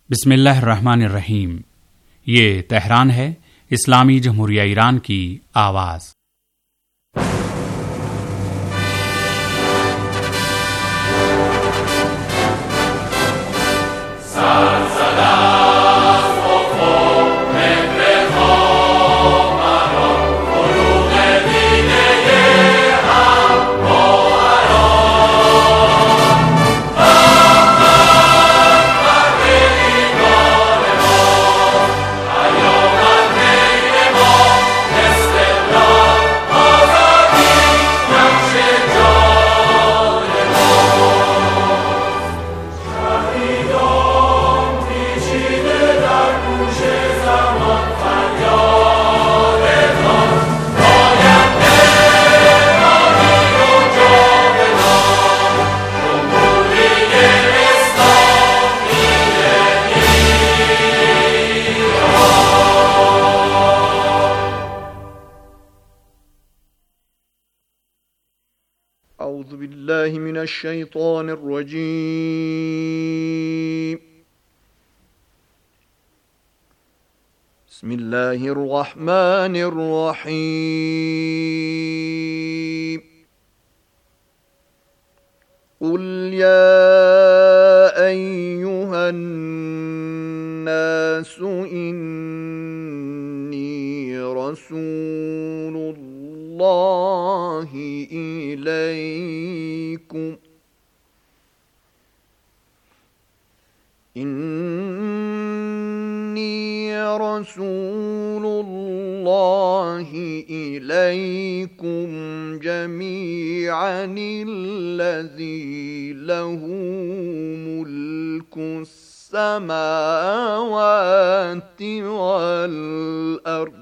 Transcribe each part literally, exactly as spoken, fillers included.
بسم اللہ الرحمن الرحیم۔ یہ تہران ہے، اسلامی جمہوریہ ایران کی آواز۔ اعوذ باللہ من الشیطان الرجیم، بسم اللہ الرحمن الرحیم۔ قل یا ایہا الناس انی رسول اللہ إليكم إني رسول الله إليكم جميعا الذي له ملك السماوات والأرض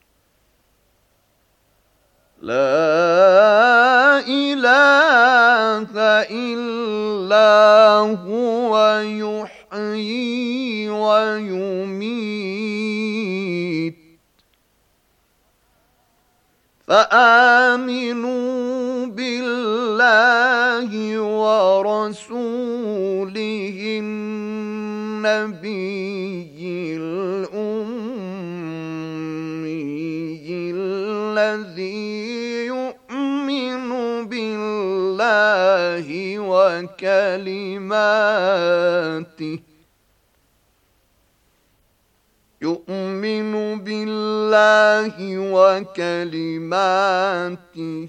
لا إله إلا هو يحيي ويميت فآمنوا بالله ورسوله النبي الأمي الذي وكلماته يؤمن بالله وكلماته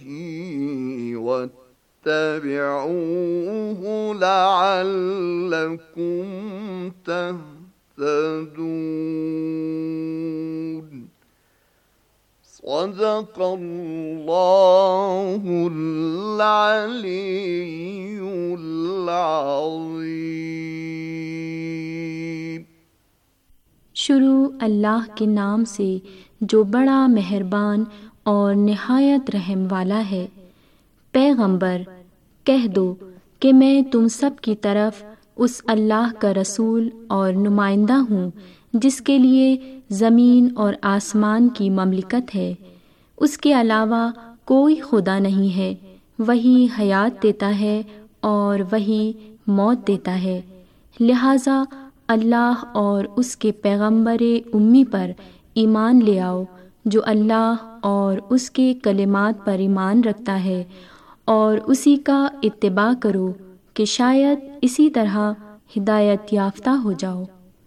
واتبعوه لعلكم تهتدون۔ صدق اللہ العلی العظیم۔ شروع اللہ کے نام سے جو بڑا مہربان اور نہایت رحم والا ہے۔ پیغمبر کہہ دو کہ میں تم سب کی طرف اس اللہ کا رسول اور نمائندہ ہوں جس کے لیے زمین اور آسمان کی مملکت ہے، اس کے علاوہ کوئی خدا نہیں ہے، وہی حیات دیتا ہے اور وہی موت دیتا ہے، لہٰذا اللہ اور اس کے پیغمبر امی پر ایمان لے آؤ جو اللہ اور اس کے کلمات پر ایمان رکھتا ہے، اور اسی کا اتباع کرو کہ شاید اسی طرح ہدایت یافتہ ہو جاؤ۔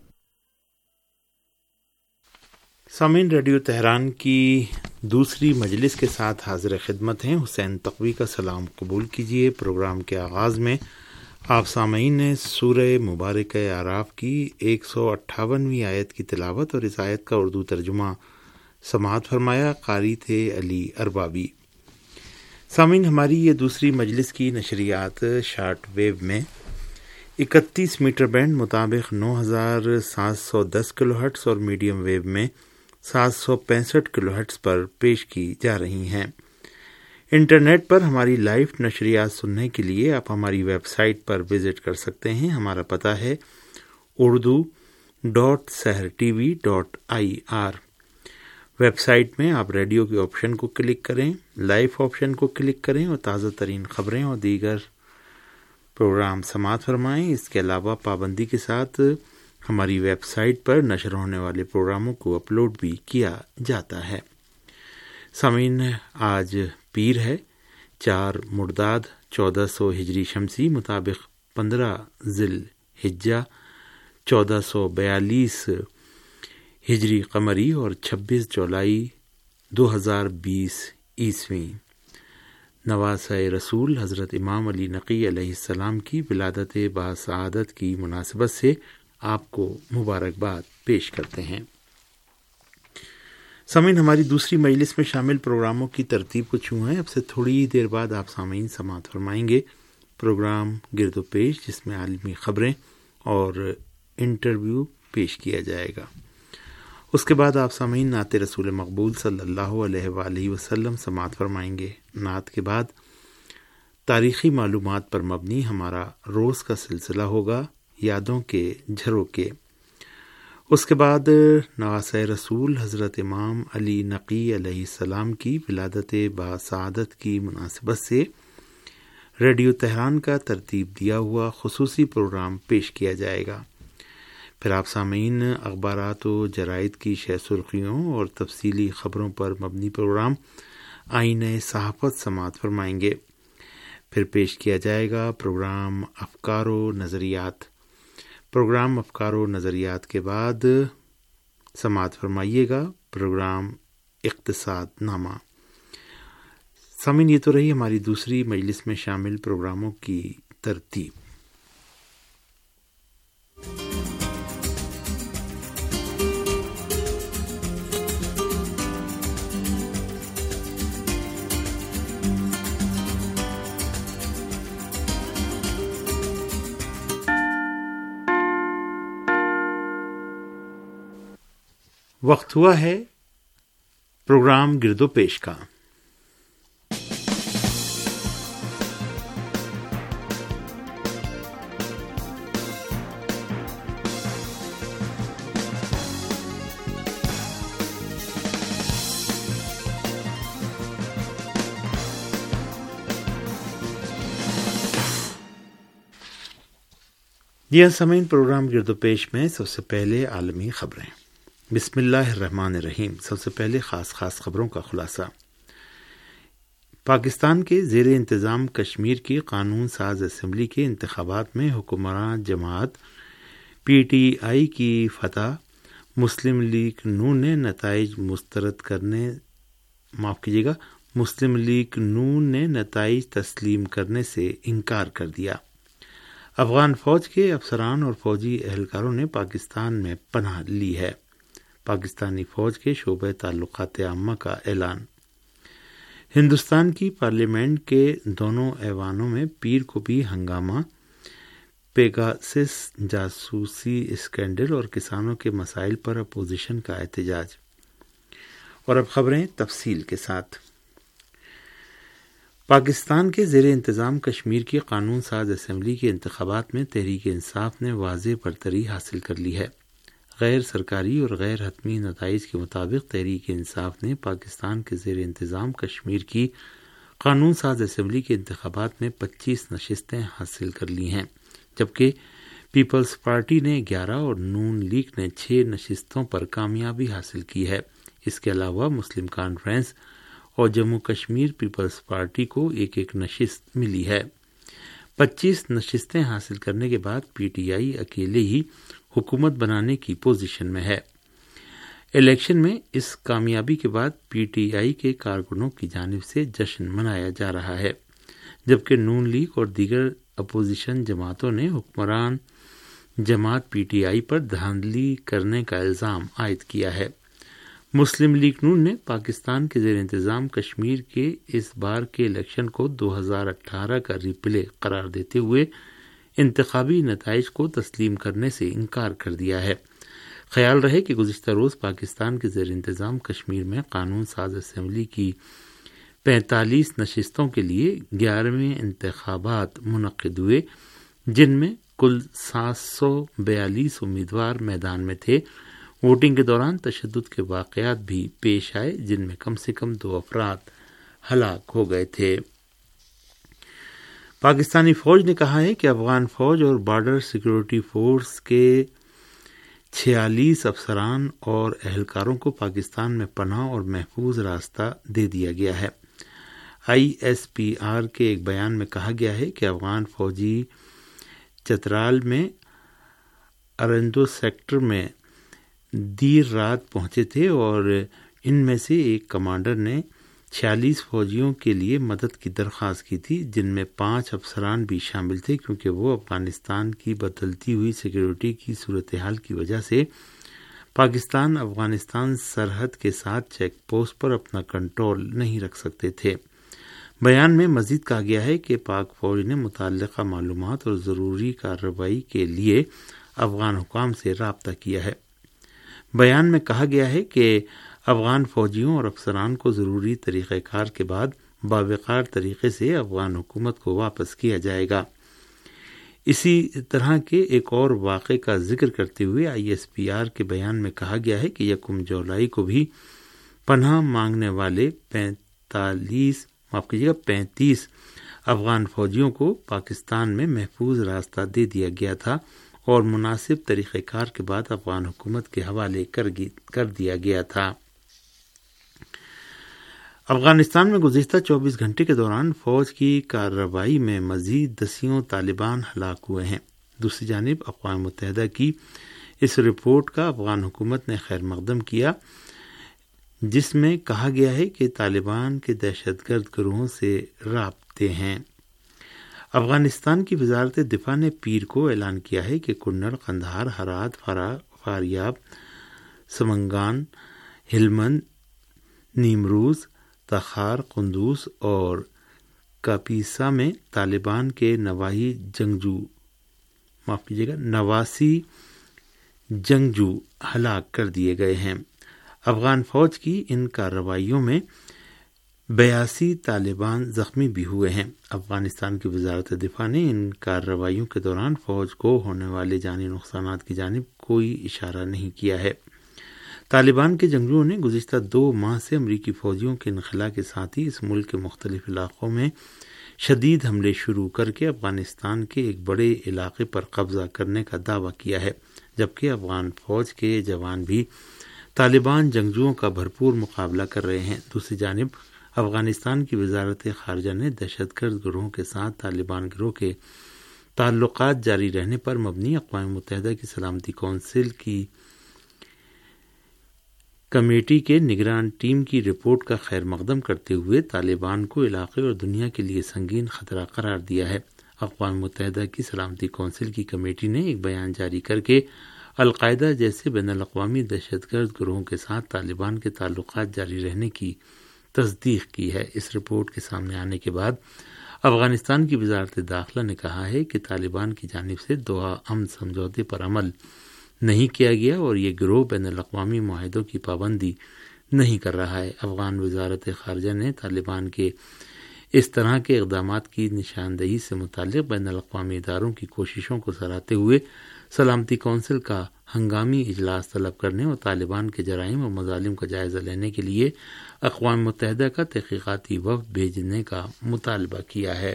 سامعین، ریڈیو تہران کی دوسری مجلس کے ساتھ حاضر خدمت ہیں۔ حسین تقوی کا سلام قبول کیجیے۔ پروگرام کے آغاز میں آپ سامعین نے سورہ مبارکہ اعراف کی ایک سو اٹھاونویں آیت کی تلاوت اور اس آیت کا اردو ترجمہ سماعت فرمایا۔ قاری تھے علی اربابی۔ سامعین، ہماری یہ دوسری مجلس کی نشریات شارٹ ویو میں اکتیس میٹر بینڈ مطابق نو ہزار سات سو دس کلو ہرٹز اور میڈیم ویو میں سات سو پینسٹھ کلو ہرٹز پر پیش کی جا رہی ہیں۔ انٹرنیٹ پر ہماری لائیو نشریات سننے کے لیے آپ ہماری ویب سائٹ پر وزٹ کر سکتے ہیں۔ ہمارا پتہ ہے Urdu dot Sahar T V dot I R. Web site میں آپ ریڈیو کے آپشن کو کلک کریں، لائیو آپشن کو کلک کریں اور تازہ ترین خبریں اور دیگر پروگرام سماعت فرمائیں۔ اس کے علاوہ پابندی کے ساتھ ہماری ویب سائٹ پر نشر ہونے والے پروگراموں کو اپلوڈ بھی کیا جاتا ہے۔ سامعین، آج پیر ہے، چار مرداد چودہ سو ہجری شمسی مطابق پندرہ ذی الحجہ چودہ سو بیالیس ہجری قمری اور چھبیس جولائی دو ہزار بیس عیسوی۔ نواسہ رسول حضرت امام علی نقی علیہ السلام کی ولادت باسعادت کی مناسبت سے آپ کو مبارکباد پیش کرتے ہیں۔ سامعین، ہماری دوسری مجلس میں شامل پروگراموں کی ترتیب کچھ یوں ہے۔ اب سے تھوڑی دیر بعد آپ سامعین سماعت فرمائیں گے پروگرام گرد و پیش، جس میں عالمی خبریں اور انٹرویو پیش کیا جائے گا۔ اس کے بعد آپ سامعین نعت رسول مقبول صلی اللہ علیہ وآلہ وسلم سماعت فرمائیں گے۔ نعت کے بعد تاریخی معلومات پر مبنی ہمارا روز کا سلسلہ ہوگا، یادوں کے جھروکے۔ اس کے بعد نواسہ رسول حضرت امام علی نقی علیہ السلام کی ولادت باسعادت کی مناسبت سے ریڈیو تہران کا ترتیب دیا ہوا خصوصی پروگرام پیش کیا جائے گا۔ پھر آپ سامعین اخبارات و جرائد کی شہ سرخیوں اور تفصیلی خبروں پر مبنی پروگرام آئینہ صحافت سماعت فرمائیں گے۔ پھر پیش کیا جائے گا پروگرام افکار و نظریات۔ پروگرام افکار و نظریات کے بعد سماعت فرمائیے گا پروگرام اقتصاد نامہ۔ سامعین، یہ تو رہی ہماری دوسری مجلس میں شامل پروگراموں کی ترتیب۔ وقت ہوا ہے پروگرام گرد و پیش کا۔ یہ سامعین، پروگرام گرد و پیش میں سب سے پہلے عالمی خبریں۔ بسم اللہ الرحمن الرحیم۔ سب سے پہلے خاص خاص خبروں کا خلاصہ۔ پاکستان کے زیر انتظام کشمیر کی قانون ساز اسمبلی کے انتخابات میں حکمران جماعت پی ٹی آئی کی فتح، مسلم لیگ نون نے نتائج مسترد کرنے معاف کیجیے گا مسلم لیگ نون نے نتائج تسلیم کرنے سے انکار کر دیا۔ افغان فوج کے افسران اور فوجی اہلکاروں نے پاکستان میں پناہ لی ہے۔ پاکستانی فوج کے شعبہ تعلقات عامہ کا اعلان۔ ہندوستان کی پارلیمنٹ کے دونوں ایوانوں میں پیر کو بھی ہنگامہ، پیگاسس جاسوسی اسکینڈل اور کسانوں کے مسائل پر اپوزیشن کا احتجاج۔ اور اب خبریں تفصیل کے ساتھ۔ پاکستان کے زیر انتظام کشمیر کی قانون ساز اسمبلی کے انتخابات میں تحریک انصاف نے واضح برتری حاصل کر لی ہے۔ غیر سرکاری اور غیر حتمی نتائج کے مطابق تحریک انصاف نے پاکستان کے زیر انتظام کشمیر کی قانون ساز اسمبلی کے انتخابات میں پچیس نشستیں حاصل کر لی ہیں، جبکہ پیپلز پارٹی نے گیارہ اور نون لیگ نے چھ نشستوں پر کامیابی حاصل کی ہے۔ اس کے علاوہ مسلم کانفرنس اور جموں کشمیر پیپلز پارٹی کو ایک ایک نشست ملی ہے۔ پچیس نشستیں حاصل کرنے کے بعد پی ٹی آئی اکیلے ہی حکومت بنانے کی پوزیشن میں ہے۔ الیکشن میں اس کامیابی کے بعد پی ٹی آئی کے کارکنوں کی جانب سے جشن منایا جا رہا ہے، جبکہ نون لیگ اور دیگر اپوزیشن جماعتوں نے حکمران جماعت پی ٹی آئی پر دھاندلی کرنے کا الزام عائد کیا ہے۔ مسلم لیگ نون نے پاکستان کے زیر انتظام کشمیر کے اس بار کے الیکشن کو دو ہزار اٹھارہ کا ری پلے قرار دیتے ہوئے انتخابی نتائج کو تسلیم کرنے سے انکار کر دیا ہے۔ خیال رہے کہ گزشتہ روز پاکستان کے زیر انتظام کشمیر میں قانون ساز اسمبلی کی پینتالیس نشستوں کے لیے گیارہویں انتخابات منعقد ہوئے، جن میں کل سات سو بیالیس امیدوار میدان میں تھے۔ ووٹنگ کے دوران تشدد کے واقعات بھی پیش آئے، جن میں کم سے کم دو افراد ہلاک ہو گئے تھے۔ پاکستانی فوج نے کہا ہے کہ افغان فوج اور بارڈر سیکورٹی فورس کے छियालीस افسران اور اہلکاروں کو پاکستان میں پناہ اور محفوظ راستہ دے دیا گیا ہے۔ آئی ایس پی آر کے ایک بیان میں کہا گیا ہے کہ افغان فوجی چترال میں ارندو سیکٹر میں دیر رات پہنچے تھے اور ان میں سے ایک کمانڈر نے چھیالیس فوجیوں کے لیے مدد کی درخواست کی تھی، جن میں پانچ افسران بھی شامل تھے، کیونکہ وہ افغانستان کی بدلتی ہوئی سیکیورٹی کی صورتحال کی وجہ سے پاکستان افغانستان سرحد کے ساتھ چیک پوسٹ پر اپنا کنٹرول نہیں رکھ سکتے تھے۔ بیان میں مزید کہا گیا ہے کہ پاک فوج نے متعلقہ معلومات اور ضروری کارروائی کے لیے افغان حکام سے رابطہ کیا ہے۔ بیان میں کہا گیا ہے کہ افغان فوجیوں اور افسران کو ضروری طریقہ کار کے بعد باوقار طریقے سے افغان حکومت کو واپس کیا جائے گا۔ اسی طرح کے ایک اور واقعے کا ذکر کرتے ہوئے آئی ایس پی آر کے بیان میں کہا گیا ہے کہ یکم جولائی کو بھی پناہ مانگنے والے پینتالیس معاف کیجیے گا پینتیس افغان فوجیوں کو پاکستان میں محفوظ راستہ دے دیا گیا تھا اور مناسب طریقہ کار کے بعد افغان حکومت کے حوالے کر دیا گیا تھا۔ افغانستان میں گزشتہ چوبیس گھنٹے کے دوران فوج کی کارروائی میں مزید دسیوں طالبان ہلاک ہوئے ہیں۔ دوسری جانب اقوام متحدہ کی اس رپورٹ کا افغان حکومت نے خیر مقدم کیا، جس میں کہا گیا ہے کہ طالبان کے دہشت گرد گروہوں سے رابطے ہیں۔ افغانستان کی وزارت دفاع نے پیر کو اعلان کیا ہے کہ کنڑ، قندھار، ہرات، فاریاب، سمنگان، ہلمند، نیمروز، تخار، قندوز اور کاپیسا میں طالبان کے نواحی جنگجو معاف کیجیے گا نواسی جنگجو ہلاک کر دیے گئے ہیں۔ افغان فوج کی ان کارروائیوں میں بیاسی طالبان زخمی بھی ہوئے ہیں۔ افغانستان کی وزارت دفاع نے ان کارروائیوں کے دوران فوج کو ہونے والے جانی نقصانات کی جانب کوئی اشارہ نہیں کیا ہے۔ طالبان کے جنگجوؤں نے گزشتہ دو ماہ سے امریکی فوجیوں کے انخلاء کے ساتھ ہی اس ملک کے مختلف علاقوں میں شدید حملے شروع کر کے افغانستان کے ایک بڑے علاقے پر قبضہ کرنے کا دعویٰ کیا ہے، جبکہ افغان فوج کے جوان بھی طالبان جنگجوؤں کا بھرپور مقابلہ کر رہے ہیں۔ دوسری جانب افغانستان کی وزارت خارجہ نے دہشت گرد گروہوں کے ساتھ طالبان گروہ کے تعلقات جاری رہنے پر مبنی اقوام متحدہ کی سلامتی کونسل کی کمیٹی کے نگران ٹیم کی رپورٹ کا خیر مقدم کرتے ہوئے طالبان کو علاقے اور دنیا کے لیے سنگین خطرہ قرار دیا ہے۔ اقوام متحدہ کی سلامتی کونسل کی کمیٹی نے ایک بیان جاری کر کے القاعدہ جیسے بین الاقوامی دہشت گرد گروہوں کے ساتھ طالبان کے تعلقات جاری رہنے کی تصدیق کی ہے۔ اس رپورٹ کے سامنے آنے کے بعد افغانستان کی وزارت داخلہ نے کہا ہے کہ طالبان کی جانب سے دوحہ امن سمجھوتے پر عمل نہیں کیا گیا اور یہ گروہ بین الاقوامی معاہدوں کی پابندی نہیں کر رہا ہے۔ افغان وزارت خارجہ نے طالبان کے اس طرح کے اقدامات کی نشاندہی سے متعلق بین الاقوامی اداروں کی کوششوں کو سراہتے ہوئے سلامتی کونسل کا ہنگامی اجلاس طلب کرنے اور طالبان کے جرائم اور مظالم کا جائزہ لینے کے لیے اقوام متحدہ کا تحقیقاتی وفد بھیجنے کا مطالبہ کیا ہے۔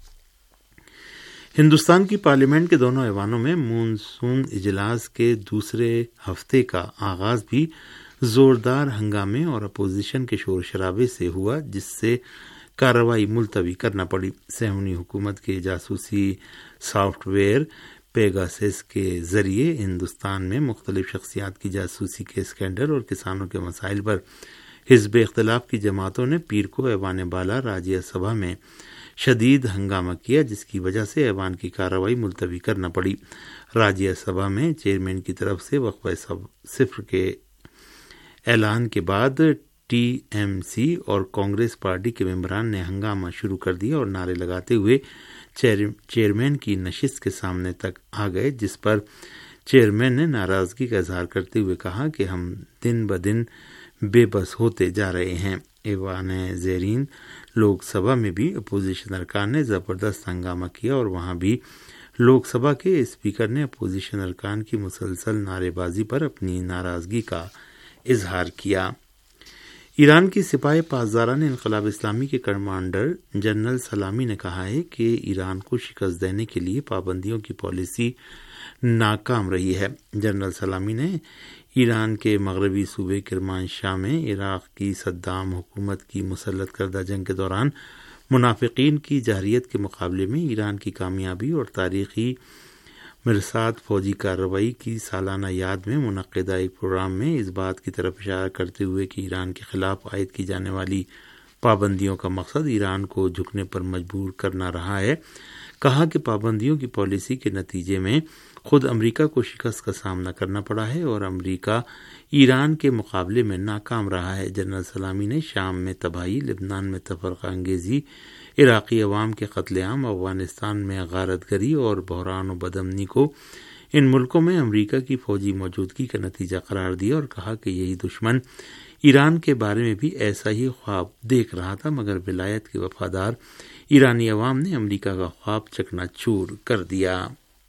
ہندوستان کی پارلیمنٹ کے دونوں ایوانوں میں مونسون اجلاس کے دوسرے ہفتے کا آغاز بھی زوردار ہنگامے اور اپوزیشن کے شور شرابے سے ہوا، جس سے کارروائی ملتوی کرنا پڑی۔ صہیونی حکومت کے جاسوسی سافٹ ویئر پیگاسس کے ذریعے ہندوستان میں مختلف شخصیات کی جاسوسی کے اسکینڈل اور کسانوں کے مسائل پر حزب اختلاف کی جماعتوں نے پیر کو ایوان بالا راجیہ سبھا میں شدید ہنگامہ کیا، جس کی وجہ سے ایوان کی کارروائی ملتوی کرنا پڑی۔ راجیہ سبھا میں چیئرمین کی طرف سے وقفہ صفر کے اعلان کے بعد ٹی ایم سی اور کانگریس پارٹی کے ممبران نے ہنگامہ شروع کر دیا اور نعرے لگاتے ہوئے چیئرمین کی نشست کے سامنے تک آ گئے، جس پر چیئرمین نے ناراضگی کا اظہار کرتے ہوئے کہا کہ ہم دن بدن بے بس ہوتے جا رہے ہیں۔ ایوان زیرین لوک سبھا میں بھی اپوزیشن ارکان نے زبردست ہنگامہ کیا اور وہاں بھی لوک سبھا کے اسپیکر نے اپوزیشن ارکان کی مسلسل نعرے بازی پر اپنی ناراضگی کا اظہار کیا۔ ایران کی سپاہ پاسداران انقلاب اسلامی کے کمانڈر جنرل سلامی نے کہا ہے کہ ایران کو شکست دینے کے لیے پابندیوں کی پالیسی ناکام رہی ہے۔ جنرل سلامی نے ایران کے مغربی صوبے کرمانشاہ میں عراق کی صدام حکومت کی مسلط کردہ جنگ کے دوران منافقین کی جارحیت کے مقابلے میں ایران کی کامیابی اور تاریخی مرصاد فوجی کارروائی کی سالانہ یاد میں منعقدہ ایک پروگرام میں اس بات کی طرف اشارہ کرتے ہوئے کہ ایران کے خلاف عائد کی جانے والی پابندیوں کا مقصد ایران کو جھکنے پر مجبور کرنا رہا ہے، کہا کہ پابندیوں کی پالیسی کے نتیجے میں خود امریکہ کو شکست کا سامنا کرنا پڑا ہے اور امریکہ ایران کے مقابلے میں ناکام رہا ہے۔ جنرل سلامی نے شام میں تباہی، لبنان میں تفرقہ انگیزی، عراقی عوام کے قتل عام، افغانستان میں غارت گری اور بحران و بدامنی کو ان ملکوں میں امریکہ کی فوجی موجودگی کا نتیجہ قرار دیا اور کہا کہ یہی دشمن ایران کے بارے میں بھی ایسا ہی خواب دیکھ رہا تھا، مگر ولایت کے وفادار ایرانی عوام نے امریکہ کا خواب چکنا چور کر دیا۔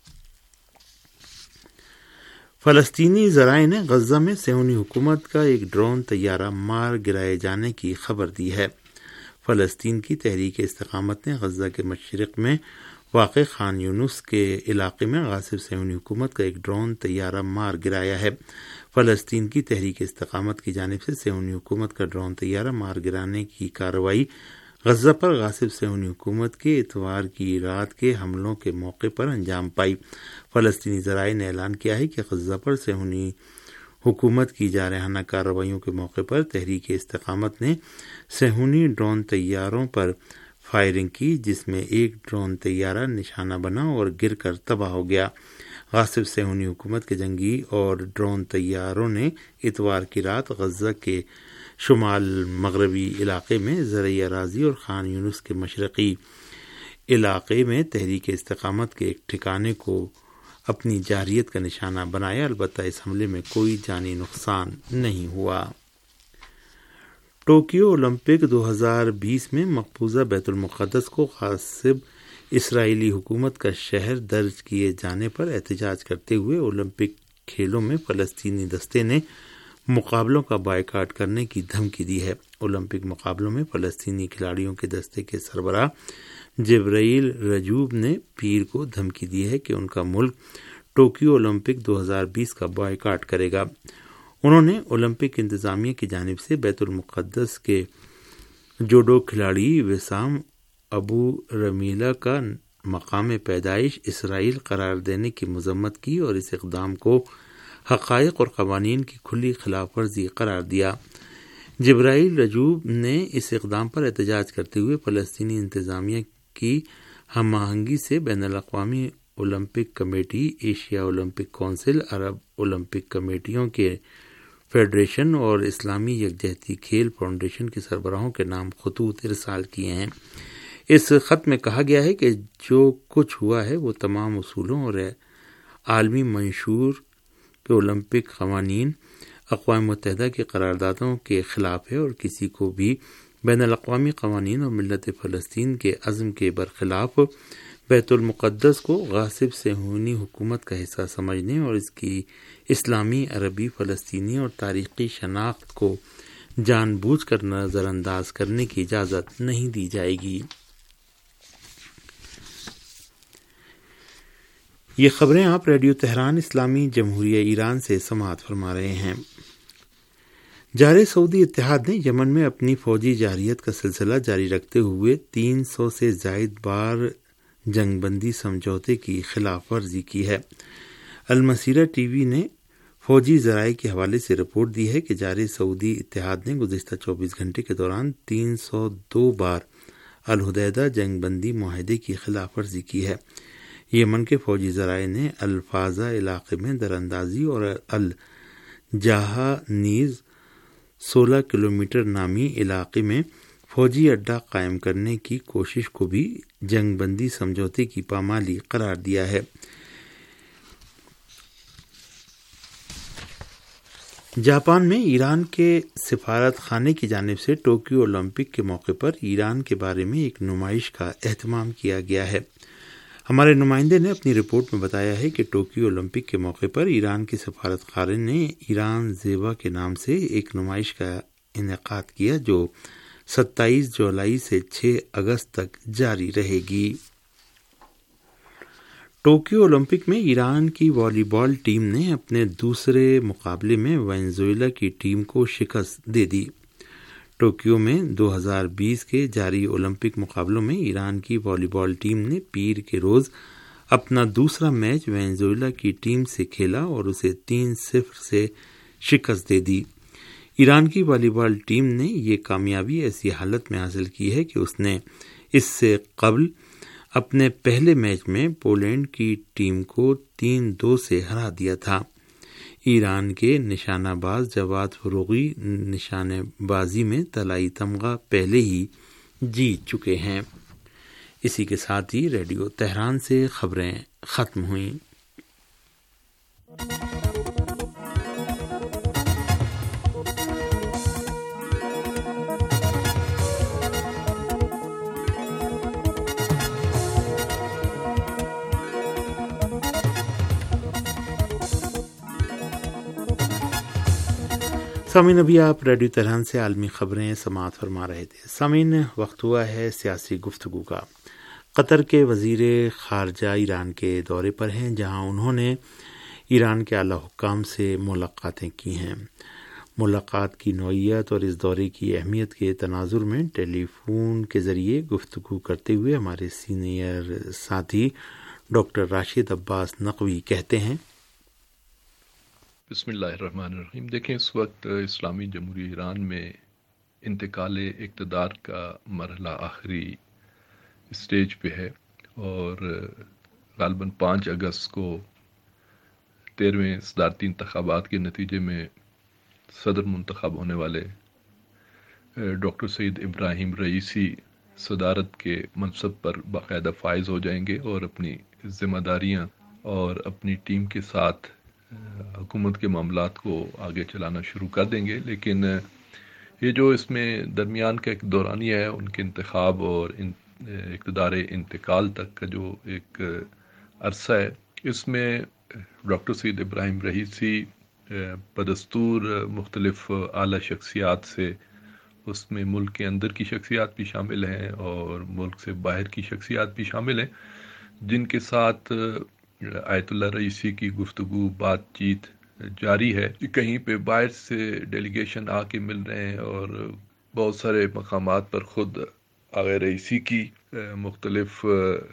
فلسطینی ذرائع نے غزہ میں صہیونی حکومت کا ایک ڈرون طیارہ مار گرائے جانے کی خبر دی ہے۔ فلسطین کی تحریک استقامت نے غزہ کے مشرق میں واقع خان یونس کے علاقے میں غاصب صہیونی حکومت کا ایک ڈرون طیارہ مار گرایا ہے۔ فلسطین کی تحریک استقامت کی جانب سے صہیونی حکومت کا ڈرون طیارہ مار گرانے کی کارروائی غزہ پر غاصب صہیونی حکومت کے اتوار کی رات کے حملوں کے موقع پر انجام پائی۔ فلسطینی ذرائع نے اعلان کیا ہے کہ غزہ پر صہیونی حکومت کی جارحانہ کارروائیوں کے موقع پر تحریک استقامت نے صہیونی ڈرون طیاروں پر فائرنگ کی، جس میں ایک ڈرون طیارہ نشانہ بنا اور گر کر تباہ ہو گیا۔ غاصب صہیونی حکومت کے جنگی اور ڈرون طیاروں نے اتوار کی رات غزہ کے شمال مغربی علاقے میں زرعی اراضی اور خان یونس کے مشرقی علاقے میں تحریک استقامت کے ایک ٹھکانے کو اپنی جارحیت کا نشانہ بنایا۔ البتہ اس حملے میں کوئی جانی نقصان نہیں ہوا۔ ٹوکیو اولمپک دو ہزار بیس میں مقبوضہ بیت المقدس کو غاصب اسرائیلی حکومت کا شہر درج کیے جانے پر احتجاج کرتے ہوئے اولمپک کھیلوں میں فلسطینی دستے نے مقابلوں کا بائیکاٹ کرنے کی دھمکی دی ہے۔ اولمپک مقابلوں میں فلسطینی کھلاڑیوں کے دستے کے سربراہ جبرائیل رجوب نے پیر کو دھمکی دی ہے کہ ان کا ملک ٹوکیو اولمپک دو ہزار بیس کا بائیکاٹ کرے گا۔ انہوں نے اولمپک انتظامیہ کی جانب سے بیت المقدس کے جوڈو کھلاڑی وسام ابو رمیلہ کا مقام پیدائش اسرائیل قرار دینے کی مذمت کی اور اس اقدام کو حقائق اور قوانین کی کھلی خلاف ورزی قرار دیا۔ جبرائیل رجوب نے اس اقدام پر احتجاج کرتے ہوئے فلسطینی انتظامیہ کی ہم آہنگی سے بین الاقوامی Olympic committee, Asia Olympic council, عرب اولمپک کمیٹیوں کے فیڈریشن اور اسلامی یکجہتی کھیل فاؤنڈیشن کے سربراہوں کے نام خطوط ارسال کیے ہیں۔ اس خط میں کہا گیا ہے کہ جو کچھ ہوا ہے وہ تمام اصولوں اور عالمی منشور کے اولمپک قوانین، اقوام متحدہ کے قراردادوں کے خلاف ہے اور کسی کو بھی بین الاقوامی قوانین اور ملت فلسطین کے عزم کے برخلاف بیت المقدس کو غاصب صہیونی حکومت کا حصہ سمجھنے اور اس کی اسلامی، عربی، فلسطینی اور تاریخی شناخت کو جان بوجھ کر نظر انداز کرنے کی اجازت نہیں دی جائے گی۔ یہ خبریں آپ ریڈیو تہران اسلامی جمہوریہ ایران سے سماعت فرما رہے ہیں۔ جارح سعودی اتحاد نے یمن میں اپنی فوجی جارحیت کا سلسلہ جاری رکھتے ہوئے تین سو سے زائد بار جنگ بندی سمجھوتے کی خلاف ورزی کی ہے۔ المسیرہ ٹی وی نے فوجی ذرائع کے حوالے سے رپورٹ دی ہے کہ جارح سعودی اتحاد نے گزشتہ چوبیس گھنٹے کے دوران تین سو دو بار الحدیدہ جنگ بندی معاہدے کی خلاف ورزی کی ہے۔ یمن کے فوجی ذرائع نے الفازا علاقے میں دراندازی اور الجاہا نیز سولہ کلومیٹر نامی علاقے میں فوجی اڈہ قائم کرنے کی کوشش کو بھی جنگ بندی سمجھوتے کی پامالی قرار دیا ہے۔ جاپان میں ایران کے سفارت خانے کی جانب سے ٹوکیو اولمپک کے موقع پر ایران کے بارے میں ایک نمائش کا اہتمام کیا گیا ہے۔ ہمارے نمائندے نے اپنی رپورٹ میں بتایا ہے کہ ٹوکیو اولمپک کے موقع پر ایران کے سفارت خانے نے ایران زیبا کے نام سے ایک نمائش کا انعقاد کیا جو ستائیس جولائی سے چھ اگست تک جاری رہے گی۔ ٹوکیو اولمپک میں ایران کی والی بال ٹیم نے اپنے دوسرے مقابلے میں وینزویلا کی ٹیم کو شکست دے دی۔ ٹوکیو میں دو ہزار بیس کے جاری اولمپک مقابلوں میں ایران کی والی بال ٹیم نے پیر کے روز اپنا دوسرا میچ وینزویلا کی ٹیم سے کھیلا اور اسے تین صفر سے شکست دے دی۔ ایران کی والی بال ٹیم نے یہ کامیابی ایسی حالت میں حاصل کی ہے کہ اس نے اس سے قبل اپنے پہلے میچ میں پولینڈ کی ٹیم کو تین دو سے ہرا دیا تھا۔ ایران کے نشانہ باز جواد فروغی نشانے بازی میں طلائی تمغہ پہلے ہی جیت چکے ہیں۔ اسی کے ساتھ ہی ریڈیو تہران سے خبریں ختم ہوئیں۔ سامعین، ابھی آپ ریڈیو تہران سے عالمی خبریں سماعت فرما رہے تھے۔ سامعین، وقت ہوا ہے سیاسی گفتگو کا۔ قطر کے وزیر خارجہ ایران کے دورے پر ہیں، جہاں انہوں نے ایران کے اعلیٰ حکام سے ملاقاتیں کی ہیں۔ ملاقات کی نوعیت اور اس دورے کی اہمیت کے تناظر میں ٹیلی فون کے ذریعے گفتگو کرتے ہوئے ہمارے سینئر ساتھی ڈاکٹر راشد عباس نقوی کہتے ہیں، بسم اللہ الرحمن الرحیم۔ دیکھیں، اس وقت اسلامی جمہوریہ ایران میں انتقال اقتدار کا مرحلہ آخری اسٹیج پہ ہے، اور غالباً پانچ اگست کو تیرہویں صدارتی انتخابات کے نتیجے میں صدر منتخب ہونے والے ڈاکٹر سعید ابراہیم رئیسی صدارت کے منصب پر باقاعدہ فائز ہو جائیں گے اور اپنی ذمہ داریاں اور اپنی ٹیم کے ساتھ حکومت کے معاملات کو آگے چلانا شروع کر دیں گے۔ لیکن یہ جو اس میں درمیان کا ایک دورانیہ ہے، ان کے انتخاب اور اقتدار انتقال تک کا جو ایک عرصہ ہے، اس میں ڈاکٹر سعید ابراہیم رئیسی بدستور مختلف اعلیٰ شخصیات سے، اس میں ملک کے اندر کی شخصیات بھی شامل ہیں اور ملک سے باہر کی شخصیات بھی شامل ہیں، جن کے ساتھ آیت اللہ رئیسی کی گفتگو بات چیت جاری ہے۔ کہیں پہ باہر سے ڈیلیگیشن آ کے مل رہے ہیں اور بہت سارے مقامات پر خود آغا رئیسی کی مختلف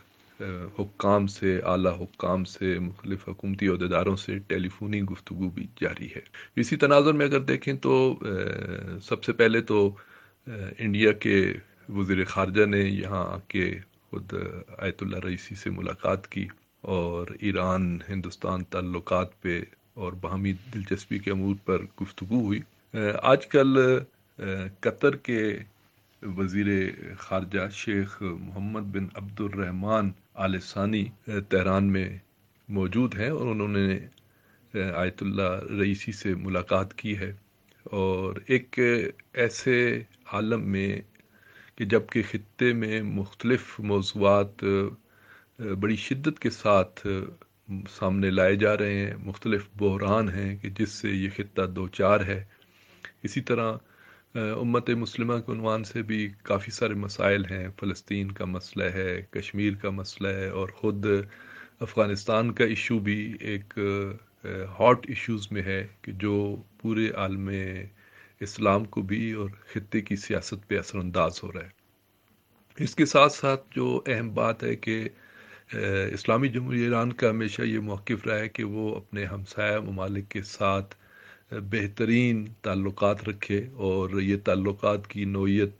حکام سے، اعلیٰ حکام سے، مختلف حکومتی عہدیداروں سے ٹیلی فونی گفتگو بھی جاری ہے۔ اسی تناظر میں اگر دیکھیں تو سب سے پہلے تو انڈیا کے وزیر خارجہ نے یہاں آ کے خود آیت اللہ رئیسی سے ملاقات کی اور ایران ہندوستان تعلقات پہ اور باہمی دلچسپی کے امور پر گفتگو ہوئی۔ آج کل قطر کے وزیر خارجہ شیخ محمد بن عبد الرحمن آل ثانی تہران میں موجود ہیں اور انہوں نے آیت اللہ رئیسی سے ملاقات کی ہے، اور ایک ایسے عالم میں کہ جب کہ خطے میں مختلف موضوعات بڑی شدت کے ساتھ سامنے لائے جا رہے ہیں، مختلف بحران ہیں کہ جس سے یہ خطہ دوچار ہے، اسی طرح امت مسلمہ کے عنوان سے بھی کافی سارے مسائل ہیں۔ فلسطین کا مسئلہ ہے، کشمیر کا مسئلہ ہے، اور خود افغانستان کا ایشو بھی ایک ہاٹ ایشوز میں ہے کہ جو پورے عالم اسلام کو بھی اور خطے کی سیاست پہ اثر انداز ہو رہا ہے۔ اس کے ساتھ ساتھ جو اہم بات ہے کہ اسلامی جمہوریہ ایران کا ہمیشہ یہ موقف رہا ہے کہ وہ اپنے ہمسایہ ممالک کے ساتھ بہترین تعلقات رکھے، اور یہ تعلقات کی نوعیت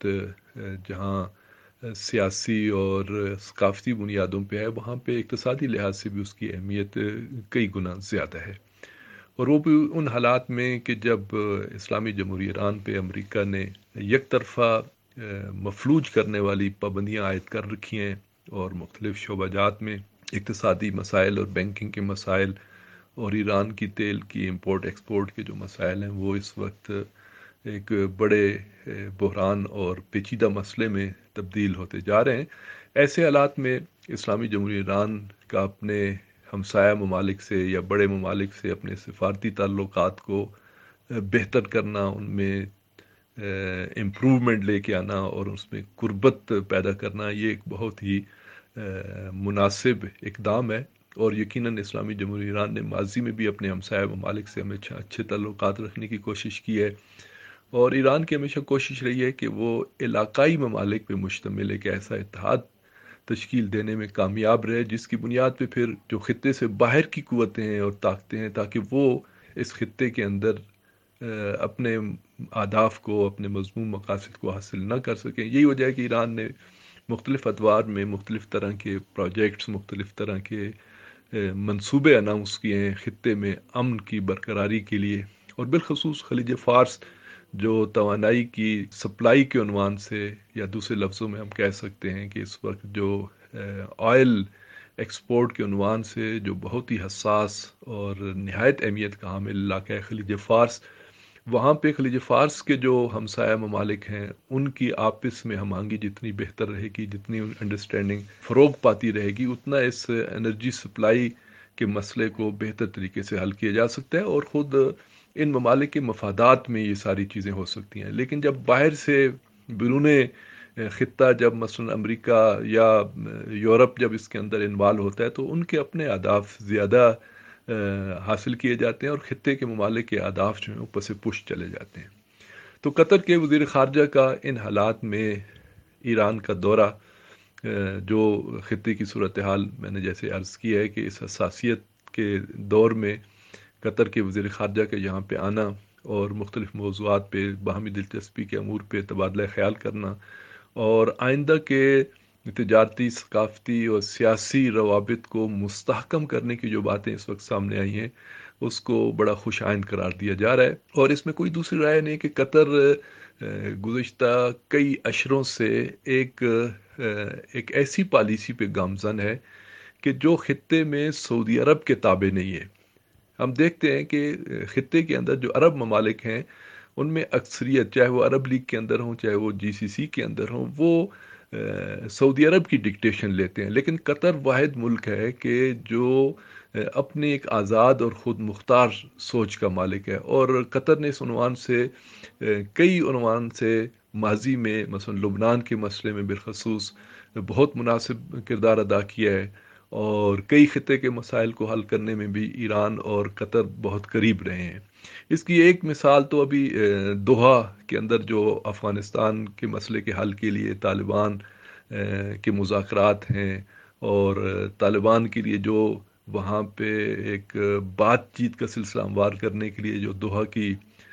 جہاں سیاسی اور ثقافتی بنیادوں پہ ہے، وہاں پہ اقتصادی لحاظ سے بھی اس کی اہمیت کئی گنا زیادہ ہے، اور وہ بھی ان حالات میں کہ جب اسلامی جمہوریہ ایران پہ امریکہ نے یک طرفہ مفلوج کرنے والی پابندیاں عائد کر رکھی ہیں، اور مختلف شعبہ جات میں اقتصادی مسائل اور بینکنگ کے مسائل اور ایران کی تیل کی امپورٹ ایکسپورٹ کے جو مسائل ہیں وہ اس وقت ایک بڑے بحران اور پیچیدہ مسئلے میں تبدیل ہوتے جا رہے ہیں۔ ایسے حالات میں اسلامی جمہوریہ ایران کا اپنے ہمسایہ ممالک سے یا بڑے ممالک سے اپنے سفارتی تعلقات کو بہتر کرنا، ان میں امپروومنٹ لے کے آنا اور اس میں قربت پیدا کرنا، یہ ایک بہت ہی مناسب اقدام ہے، اور یقیناً اسلامی جمہوریہ ایران نے ماضی میں بھی اپنے ہمسایہ ممالک سے ہمیشہ اچھے تعلقات رکھنے کی کوشش کی ہے، اور ایران کی ہمیشہ کوشش رہی ہے کہ وہ علاقائی ممالک پہ مشتمل ایک ایسا اتحاد تشکیل دینے میں کامیاب رہے جس کی بنیاد پہ پھر جو خطے سے باہر کی قوتیں ہیں اور طاقتیں ہیں، تاکہ وہ اس خطے کے اندر اپنے اہداف کو، اپنے مضمون مقاصد کو حاصل نہ کر سکیں۔ یہی وجہ ہے کہ ایران نے مختلف ادوار میں مختلف طرح کے پروجیکٹس، مختلف طرح کے منصوبے اناؤنس کیے ہیں خطے میں امن کی برقراری کے لیے، اور بالخصوص خلیج فارس جو توانائی کی سپلائی کے عنوان سے، یا دوسرے لفظوں میں ہم کہہ سکتے ہیں کہ اس وقت جو آئل ایکسپورٹ کے عنوان سے جو بہت ہی حساس اور نہایت اہمیت کا حامل علاقہ ہے خلیج فارس، وہاں پہ خلیج فارس کے جو ہمسایہ ممالک ہیں ان کی آپس میں ہم آہنگی جتنی بہتر رہے گی، جتنی انڈرسٹینڈنگ فروغ پاتی رہے گی، اتنا اس انرجی سپلائی کے مسئلے کو بہتر طریقے سے حل کیا جا سکتا ہے، اور خود ان ممالک کے مفادات میں یہ ساری چیزیں ہو سکتی ہیں۔ لیکن جب باہر سے بیرون خطہ، جب مثلا امریکہ یا یورپ جب اس کے اندر انوالو ہوتا ہے، تو ان کے اپنے اہداف زیادہ حاصل کیے جاتے ہیں، اور خطے کے ممالک کے اہداف جو ہیں اوپر سے پش چلے جاتے ہیں۔ تو قطر کے وزیر خارجہ کا ان حالات میں ایران کا دورہ، جو خطے کی صورتحال میں نے جیسے عرض کی ہے کہ اس حساسیت کے دور میں قطر کے وزیر خارجہ کے یہاں پہ آنا اور مختلف موضوعات پہ باہمی دلچسپی کے امور پہ تبادلہ خیال کرنا، اور آئندہ کے تجارتی، ثقافتی اور سیاسی روابط کو مستحکم کرنے کی جو باتیں اس وقت سامنے آئی ہیں، اس کو بڑا خوش آئند قرار دیا جا رہا ہے۔ اور اس میں کوئی دوسری رائے نہیں کہ قطر گزشتہ کئی اشروں سے ایک ایک ایسی پالیسی پہ گامزن ہے کہ جو خطے میں سعودی عرب کے تابع نہیں ہے۔ ہم دیکھتے ہیں کہ خطے کے اندر جو عرب ممالک ہیں ان میں اکثریت، چاہے وہ عرب لیگ کے اندر ہوں، چاہے وہ جی سی سی کے اندر ہوں، وہ سعودی عرب کی ڈکٹیشن لیتے ہیں، لیکن قطر واحد ملک ہے کہ جو اپنے ایک آزاد اور خود مختار سوچ کا مالک ہے، اور قطر نے اس عنوان سے کئی عنوان سے ماضی میں مثلا لبنان کے مسئلے میں بالخصوص بہت مناسب کردار ادا کیا ہے، اور کئی خطے کے مسائل کو حل کرنے میں بھی ایران اور قطر بہت قریب رہے ہیں۔ اس کی ایک مثال تو ابھی دوحہ کے اندر جو افغانستان کے مسئلے کے حل کے لیے طالبان کے مذاکرات ہیں، اور طالبان کے لیے جو وہاں پہ ایک بات چیت کا سلسلہ ہموار کرنے کے لیے جو دوحہ کی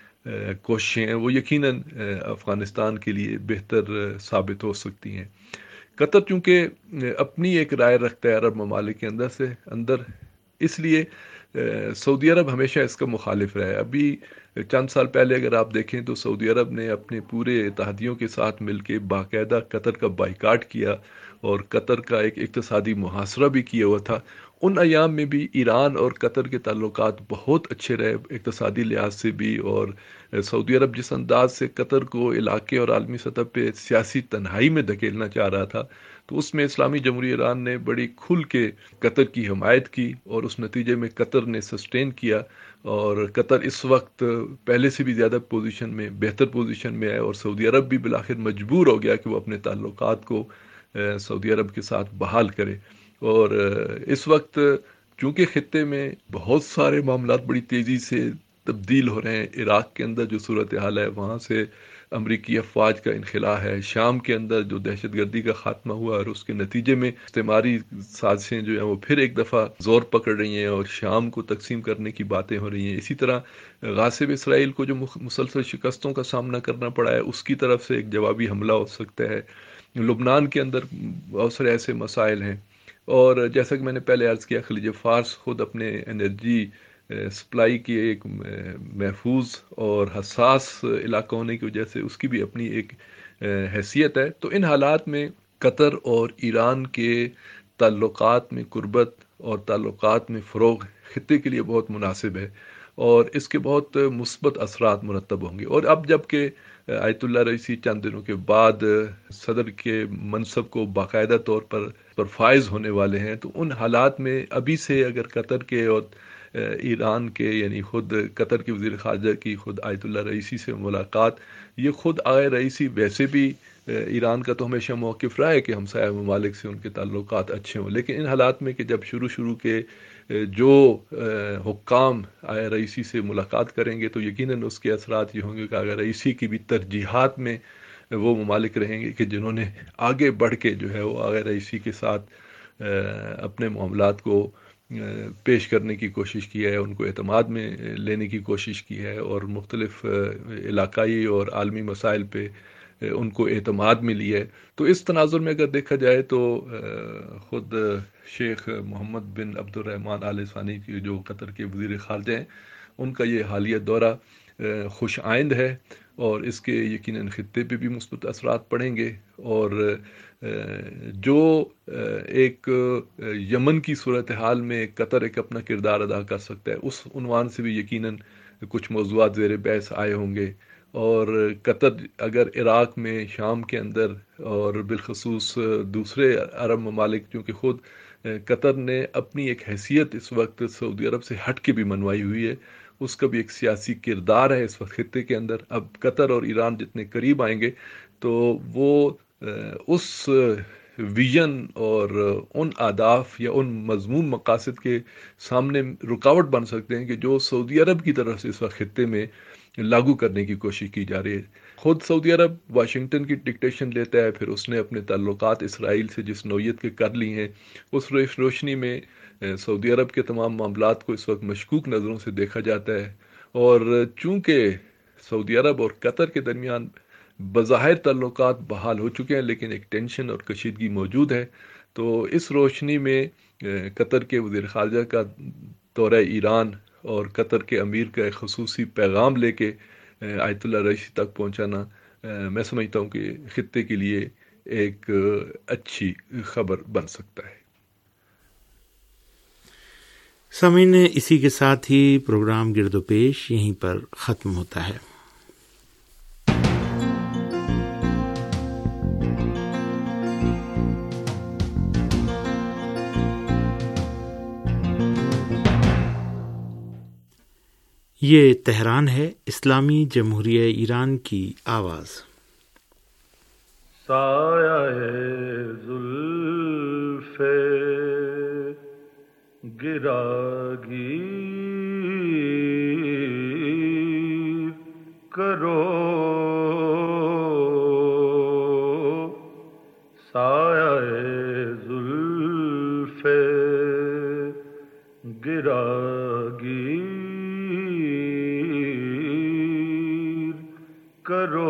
کوششیں ہیں، وہ یقیناً افغانستان کے لیے بہتر ثابت ہو سکتی ہیں۔ قطر چونکہ اپنی ایک رائے رکھتا ہے عرب ممالک کے اندر سے اندر، اس لیے سعودی عرب ہمیشہ اس کا مخالف رہا ہے۔ ابھی چند سال پہلے اگر آپ دیکھیں تو سعودی عرب نے اپنے پورے اتحادیوں کے ساتھ مل کے باقاعدہ قطر کا بائیکاٹ کیا، اور قطر کا ایک اقتصادی محاصرہ بھی کیا ہوا تھا۔ ان ایام میں بھی ایران اور قطر کے تعلقات بہت اچھے رہے اقتصادی لحاظ سے بھی، اور سعودی عرب جس انداز سے قطر کو علاقے اور عالمی سطح پہ سیاسی تنہائی میں دھکیلنا چاہ رہا تھا، تو اس میں اسلامی جمہوریہ ایران نے بڑی کھل کے قطر کی حمایت کی، اور اس نتیجے میں قطر نے سسٹین کیا، اور قطر اس وقت پہلے سے بھی زیادہ پوزیشن میں، بہتر پوزیشن میں ہے، اور سعودی عرب بھی بالآخر مجبور ہو گیا کہ وہ اپنے تعلقات کو سعودی عرب کے ساتھ بحال کرے۔ اور اس وقت چونکہ خطے میں بہت سارے معاملات بڑی تیزی سے تبدیل ہو رہے ہیں، عراق کے اندر جو صورتحال ہے وہاں سے امریکی افواج کا انخلاء ہے، شام کے اندر جو دہشت گردی کا خاتمہ ہوا اور اس کے نتیجے میں استعماری سازشیں جو ہیں وہ پھر ایک دفعہ زور پکڑ رہی ہیں اور شام کو تقسیم کرنے کی باتیں ہو رہی ہیں۔ اسی طرح غاصب اسرائیل کو جو مسلسل شکستوں کا سامنا کرنا پڑا ہے، اس کی طرف سے ایک جوابی حملہ ہو سکتا ہے۔ لبنان کے اندر بہت سارے ایسے مسائل ہیں، اور جیسا کہ میں نے پہلے عرض کیا، خلیج فارس خود اپنے انرجی سپلائی کی ایک محفوظ اور حساس علاقہ ہونے کی وجہ سے اس کی بھی اپنی ایک حیثیت ہے۔ تو ان حالات میں قطر اور ایران کے تعلقات میں قربت اور تعلقات میں فروغ خطے کے لیے بہت مناسب ہے، اور اس کے بہت مثبت اثرات مرتب ہوں گے۔ اور اب جب کہ آیت اللہ رئیسی چند دنوں کے بعد صدر کے منصب کو باقاعدہ طور پر پر فائز ہونے والے ہیں، تو ان حالات میں ابھی سے اگر قطر کے اور ایران کے یعنی خود قطر کے وزیر خارجہ کی خود آیت اللہ رئیسی سے ملاقات، یہ خود آئے رئیسی ویسے بھی ایران کا تو ہمیشہ موقف رہا ہے کہ ہمسایہ ممالک سے ان کے تعلقات اچھے ہوں، لیکن ان حالات میں کہ جب شروع شروع کے جو حکام آئے رئیسی سے ملاقات کریں گے تو یقیناً اس کے اثرات یہ ہوں گے کہ آئے رئیسی کی بھی ترجیحات میں وہ ممالک رہیں گے کہ جنہوں نے آگے بڑھ کے جو ہے وہ آئے رئیسی کے ساتھ اپنے معاملات کو پیش کرنے کی کوشش کی ہے، ان کو اعتماد میں لینے کی کوشش کی ہے، اور مختلف علاقائی اور عالمی مسائل پہ ان کو اعتماد ملی ہے۔ تو اس تناظر میں اگر دیکھا جائے تو خود شیخ محمد بن عبد الرحمن آل ثانی کی جو قطر کے وزیر خارجہ ہیں، ان کا یہ حالیہ دورہ خوش آئند ہے، اور اس کے یقیناً خطے پہ بھی مثبت اثرات پڑیں گے، اور جو ایک یمن کی صورتحال میں قطر ایک اپنا کردار ادا کر سکتا ہے، اس عنوان سے بھی یقیناً کچھ موضوعات زیر بحث آئے ہوں گے، اور قطر اگر عراق میں، شام کے اندر، اور بالخصوص دوسرے عرب ممالک، کیونکہ خود قطر نے اپنی ایک حیثیت اس وقت سعودی عرب سے ہٹ کے بھی منوائی ہوئی ہے، اس کا بھی ایک سیاسی کردار ہے اس وقت خطے کے اندر۔ اب قطر اور ایران جتنے قریب آئیں گے تو وہ اس ویژن اور ان اہداف یا ان مضمون مقاصد کے سامنے رکاوٹ بن سکتے ہیں کہ جو سعودی عرب کی طرف سے اس وقت خطے میں لاگو کرنے کی کوشش کی جا رہی ہے۔ خود سعودی عرب واشنگٹن کی ڈکٹیشن لیتا ہے، پھر اس نے اپنے تعلقات اسرائیل سے جس نوعیت کے کر لی ہیں، اس روشنی میں سعودی عرب کے تمام معاملات کو اس وقت مشکوک نظروں سے دیکھا جاتا ہے، اور چونکہ سعودی عرب اور قطر کے درمیان بظاہر تعلقات بحال ہو چکے ہیں لیکن ایک ٹینشن اور کشیدگی موجود ہے، تو اس روشنی میں قطر کے وزیر خارجہ کا دورہ ایران اور قطر کے امیر کا ایک خصوصی پیغام لے کے آیت اللہ رئیسی تک پہنچانا میں سمجھتا ہوں کہ خطے کے لیے ایک اچھی خبر بن سکتا ہے۔ سامعین، اسی کے ساتھ ہی پروگرام گرد و پیش یہیں پر ختم ہوتا ہے۔ یہ تہران ہے، اسلامی جمہوریہ ایران کی آواز۔ سایہ زلف گراگی کرو، سایہ زلف گراگی کرو،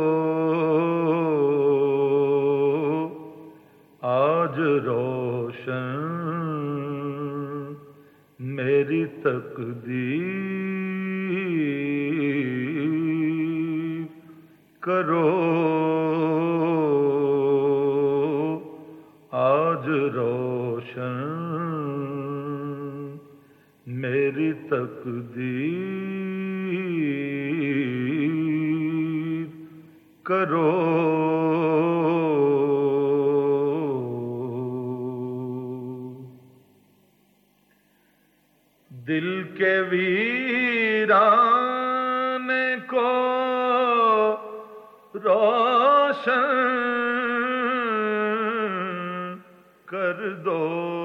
آج روشن میری تقدیر کرو، آج روشن میری تقدیر کرو، دل کے ویران کو روشن کر دو،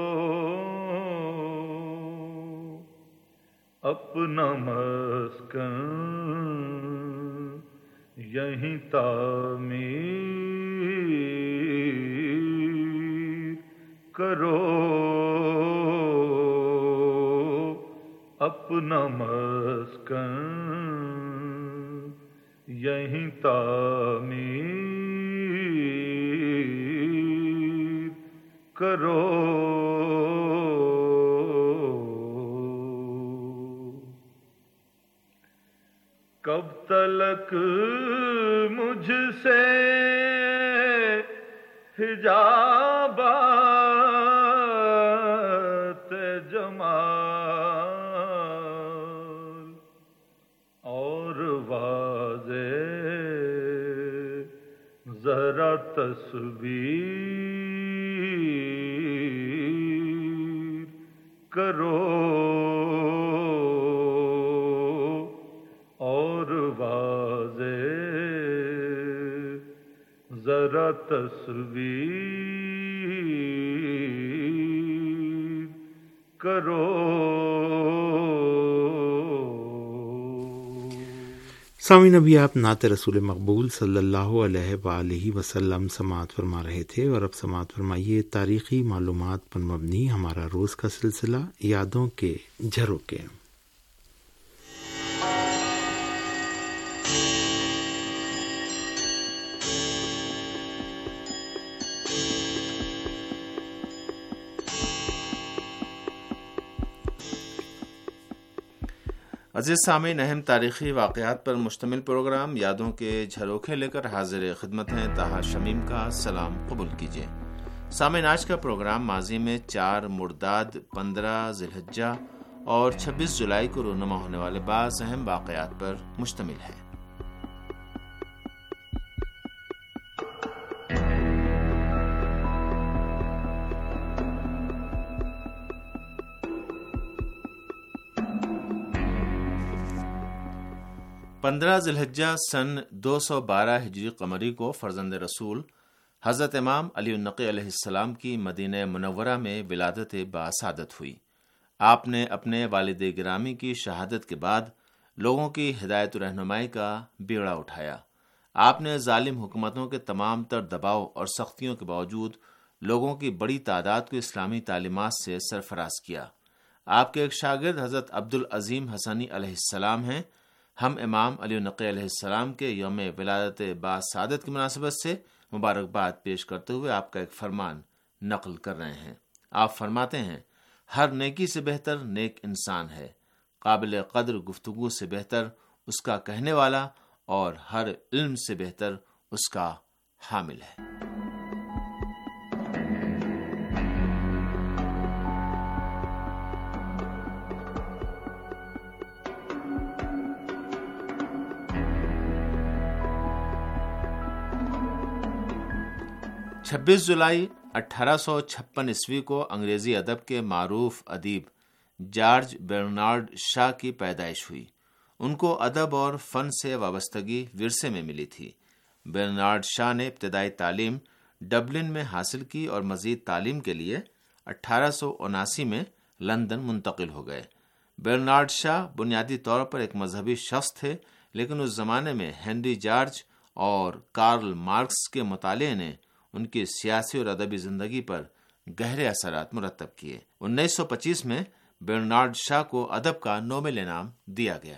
اپنا مسکن یہیں تعمیر کرو، اپنا مسکن یہیں تعمیر کرو، کب تلک مجھ سے حجابات جمال اور واضح ذرا تصویر کرو، ذرا تصویر کرو. سامعین، ابھی آپ نعت رسول مقبول صلی اللہ علیہ وآلہ وسلم سماعت فرما رہے تھے، اور اب سماعت فرمائیے تاریخی معلومات پر مبنی ہمارا روز کا سلسلہ یادوں کے جھروکے. عزیز سامعین، اہم تاریخی واقعات پر مشتمل پروگرام یادوں کے جھروکے لے کر حاضر خدمت ہیں. طاہر شمیم کا سلام قبول کیجیے. سامعین، آج کا پروگرام ماضی میں چار مرداد، پندرہ ذی الحجہ اور چھبیس جولائی کو رونما ہونے والے بعض اہم واقعات پر مشتمل ہے. پندرہ ذی الحجہ سن دو سو بارہ ہجری قمری کو فرزند رسول حضرت امام علی النقی علیہ السلام کی مدینہ منورہ میں ولادت باسعادت ہوئی. آپ نے اپنے والد گرامی کی شہادت کے بعد لوگوں کی ہدایت و رہنمائی کا بیڑا اٹھایا. آپ نے ظالم حکومتوں کے تمام تر دباؤ اور سختیوں کے باوجود لوگوں کی بڑی تعداد کو اسلامی تعلیمات سے سرفراز کیا. آپ کے ایک شاگرد حضرت عبدالعظیم حسنی علیہ السلام ہیں. ہم امام علی النقی علیہ السلام کے یوم ولادت باسعادت کی مناسبت سے مبارکباد پیش کرتے ہوئے آپ کا ایک فرمان نقل کر رہے ہیں. آپ فرماتے ہیں، ہر نیکی سے بہتر نیک انسان ہے، قابل قدر گفتگو سے بہتر اس کا کہنے والا، اور ہر علم سے بہتر اس کا حامل ہے. چھبیس جولائی اٹھارہ سو چھپن عیسوی کو انگریزی ادب کے معروف ادیب جارج برنارڈ شاہ کی پیدائش ہوئی. ان کو ادب اور فن سے وابستگی ورثے میں ملی تھی. برنارڈ شاہ نے ابتدائی تعلیم ڈبلن میں حاصل کی اور مزید تعلیم کے لیے اٹھارہ سو اناسی میں لندن منتقل ہو گئے. برنارڈ شاہ بنیادی طور پر ایک مذہبی شخص تھے، لیکن اس زمانے میں ہنری جارج اور کارل مارکس کے مطالعے نے ان کی سیاسی اور ادبی زندگی پر گہرے اثرات مرتب کیے. انیس سو پچیس میں برنارڈ شاہ کو ادب کا نوبل انعام دیا گیا.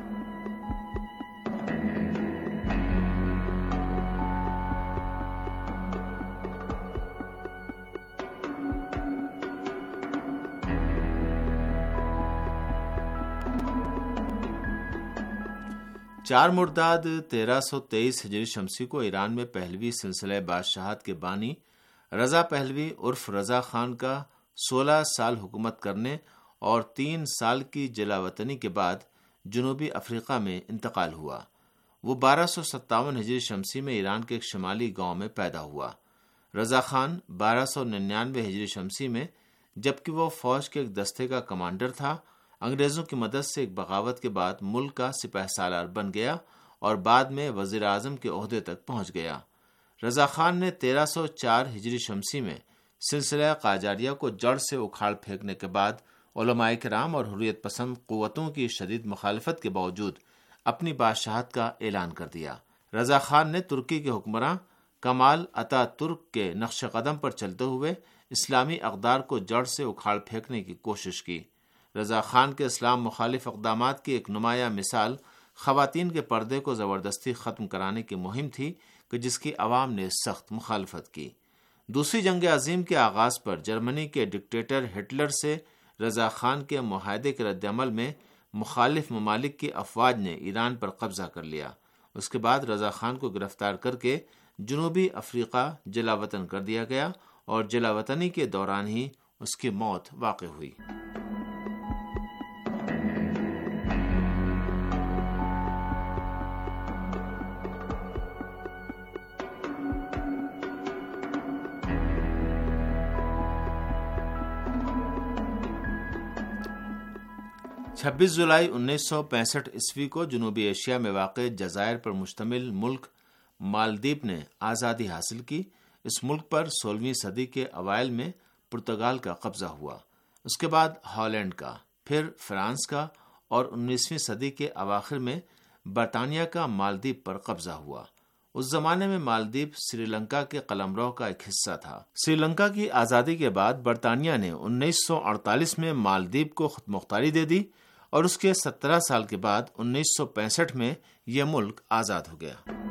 چار مرداد تیرہ سو تیئیس ہجری شمسی کو ایران میں پہلوی سلسلہ بادشاہت کے بانی رضا پہلوی عرف رضا خان کا سولہ سال حکومت کرنے اور تین سال کی جلا وطنی کے بعد جنوبی افریقہ میں انتقال ہوا. وہ بارہ سو ستاون ہجری شمسی میں ایران کے ایک شمالی گاؤں میں پیدا ہوا. رضا خان بارہ سو ننانوے ہجری شمسی میں، جبکہ وہ فوج کے ایک دستے کا کمانڈر تھا، انگریزوں کی مدد سے ایک بغاوت کے بعد ملک کا سپہ سالار بن گیا اور بعد میں وزیر اعظم کے عہدے تک پہنچ گیا. رضا خان نے تیرہ سو چار ہجری شمسی میں سلسلہ قاجاریہ کو جڑ سے اکھاڑ پھینکنے کے بعد علماء کرام اور حریت پسند قوتوں کی شدید مخالفت کے باوجود اپنی بادشاہت کا اعلان کر دیا. رضا خان نے ترکی کے حکمراں کمال اتا ترک کے نقش قدم پر چلتے ہوئے اسلامی اقدار کو جڑ سے اکھاڑ پھینکنے کی کوشش کی. رضا خان کے اسلام مخالف اقدامات کی ایک نمایاں مثال خواتین کے پردے کو زبردستی ختم کرانے کی مہم تھی کہ جس کی عوام نے سخت مخالفت کی. دوسری جنگ عظیم کے آغاز پر جرمنی کے ڈکٹیٹر ہٹلر سے رضا خان کے معاہدے کے رد عمل میں مخالف ممالک کی افواج نے ایران پر قبضہ کر لیا. اس کے بعد رضا خان کو گرفتار کر کے جنوبی افریقہ جلا وطن کر دیا گیا اور جلا وطنی کے دوران ہی اس کی موت واقع ہوئی. چھبیس جولائی انیس سو پینسٹھ عیسوی کو جنوبی ایشیا میں واقع جزائر پر مشتمل ملک مالدیپ نے آزادی حاصل کی۔ اس ملک پر سولہویں صدی کے اوائل میں پرتگال کا قبضہ ہوا، اس کے بعد ہالینڈ کا، پھر فرانس کا، اور انیسویں صدی کے اواخر میں برطانیہ کا مالدیپ پر قبضہ ہوا۔ اس زمانے میں مالدیپ سری لنکا کے قلمرو کا ایک حصہ تھا۔ سری لنکا کی آزادی کے بعد برطانیہ نے انیس سو اڑتالیس میں مالدیپ کو خود مختاری دے دی، اور اس کے سترہ سال کے بعد انیس سو پینسٹھ میں یہ ملک آزاد ہو گیا۔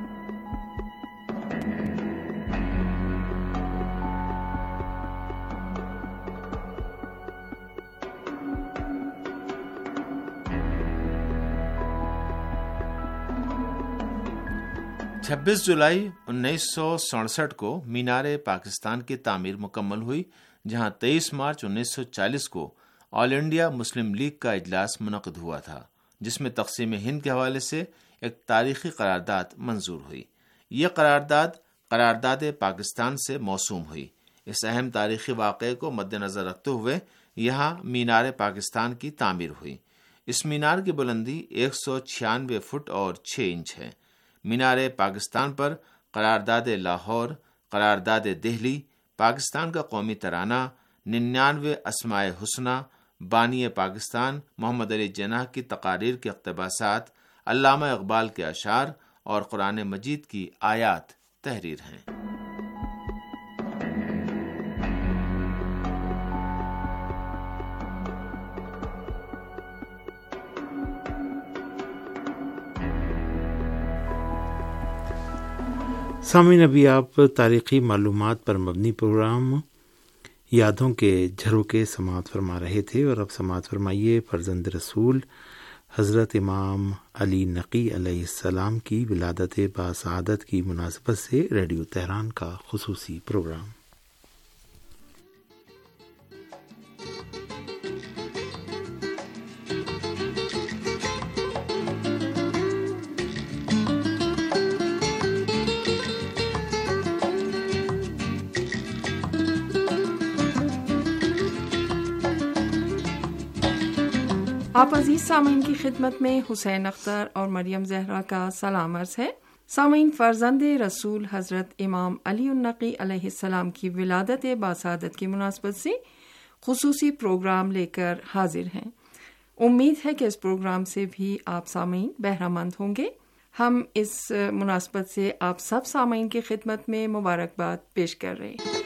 چھبیس جولائی انیس سو سڑسٹھ کو مینار پاکستان کی تعمیر مکمل ہوئی، جہاں تیئیس مارچ انیس سو چالیس کو آل انڈیا مسلم لیگ کا اجلاس منعقد ہوا تھا، جس میں تقسیم ہند کے حوالے سے ایک تاریخی قرارداد منظور ہوئی۔ یہ قرارداد قرارداد پاکستان سے موسوم ہوئی۔ اس اہم تاریخی واقعے کو مد نظر رکھتے ہوئے یہاں مینار پاکستان کی تعمیر ہوئی۔ اس مینار کی بلندی ایک سو چھیانوے فٹ اور چھ انچ ہے۔ مینار پاکستان پر قرارداد لاہور، قرارداد دہلی، پاکستان کا قومی ترانہ، ننانوے اسماء حسنہ، بانی پاکستان محمد علی جناح کی تقاریر کے اقتباسات، علامہ اقبال کے اشعار اور قرآن مجید کی آیات تحریر ہیں۔ سامعین، ابھی آپ تاریخی معلومات پر مبنی پروگرام یادوں کے جھروکے سماعت فرما رہے تھے، اور اب سماعت فرمائیے فرزند رسول حضرت امام علی نقی علیہ السلام کی ولادت باسعادت کی مناسبت سے ریڈیو تہران کا خصوصی پروگرام۔ آپ عزیز سامعین کی خدمت میں حسین اختر اور مریم زہرا کا سلام عرض ہے۔ سامعین، فرزند رسول حضرت امام علی النقی علیہ السلام کی ولادت باسعادت کی مناسبت سے خصوصی پروگرام لے کر حاضر ہیں۔ امید ہے کہ اس پروگرام سے بھی آپ سامعین بہرہ مند ہوں گے۔ ہم اس مناسبت سے آپ سب سامعین کی خدمت میں مبارکباد پیش کر رہے ہیں۔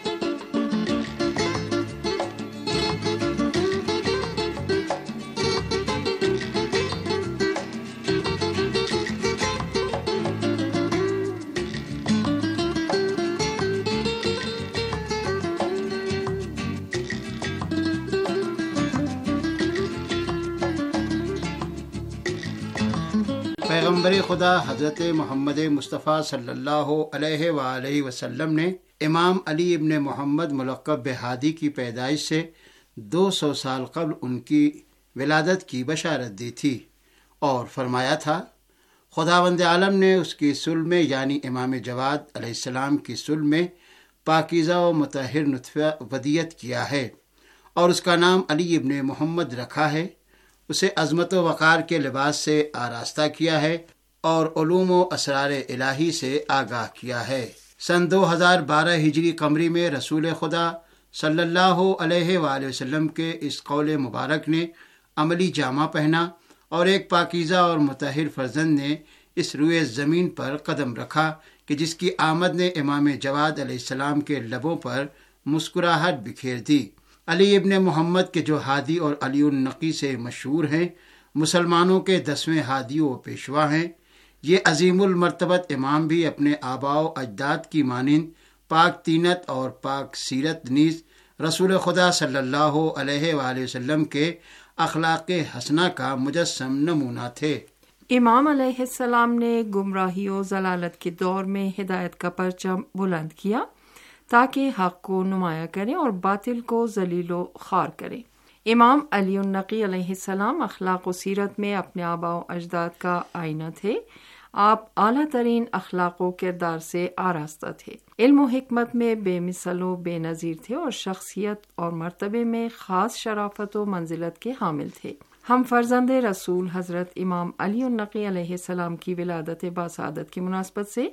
پیغمبر خدا حضرت محمد مصطفیٰ صلی اللہ علیہ وآلہ وسلم نے امام علی ابن محمد ملقب بہادی کی پیدائش سے دو سو سال قبل ان کی ولادت کی بشارت دی تھی اور فرمایا تھا، خداوند عالم نے اس کی صلب میں یعنی امام جواد علیہ السلام کی صلب میں پاکیزہ و مطہر نطفہ ودیت کیا ہے اور اس کا نام علی ابن محمد رکھا ہے۔ اسے عظمت و وقار کے لباس سے آراستہ کیا ہے اور علوم و اسرار الہی سے آگاہ کیا ہے۔ سن دو ہزار بارہ ہجری قمری میں رسول خدا صلی اللہ علیہ وآلہ وسلم کے اس قول مبارک نے عملی جامہ پہنا اور ایک پاکیزہ اور مطہر فرزند نے اس روئے زمین پر قدم رکھا کہ جس کی آمد نے امام جواد علیہ السلام کے لبوں پر مسکراہٹ بکھیر دی۔ علی ابن محمد کے جو ہادی اور علی النقی سے مشہور ہیں، مسلمانوں کے دسویں ہادی و پیشوا ہیں۔ یہ عظیم المرتبت امام بھی اپنے آباء و اجداد کی مانند پاک تینت اور پاک سیرت نیز رسول خدا صلی اللہ علیہ وآلہ وسلم کے اخلاق حسنہ کا مجسم نمونہ تھے۔ امام علیہ السلام نے گمراہی و ضلالت کے دور میں ہدایت کا پرچم بلند کیا تاکہ حق کو نمایاں کریں اور باطل کو ذلیل و خوار کریں۔ امام علی النقی علیہ السلام اخلاق و سیرت میں اپنے آباء و اجداد کا آئینہ تھے۔ آپ اعلیٰ ترین اخلاق و کردار سے آراستہ تھے، علم و حکمت میں بے مثل و بے نظیر تھے اور شخصیت اور مرتبے میں خاص شرافت و منزلت کے حامل تھے۔ ہم فرزند رسول حضرت امام علی النقی علیہ السلام کی ولادت باسعادت کی مناسبت سے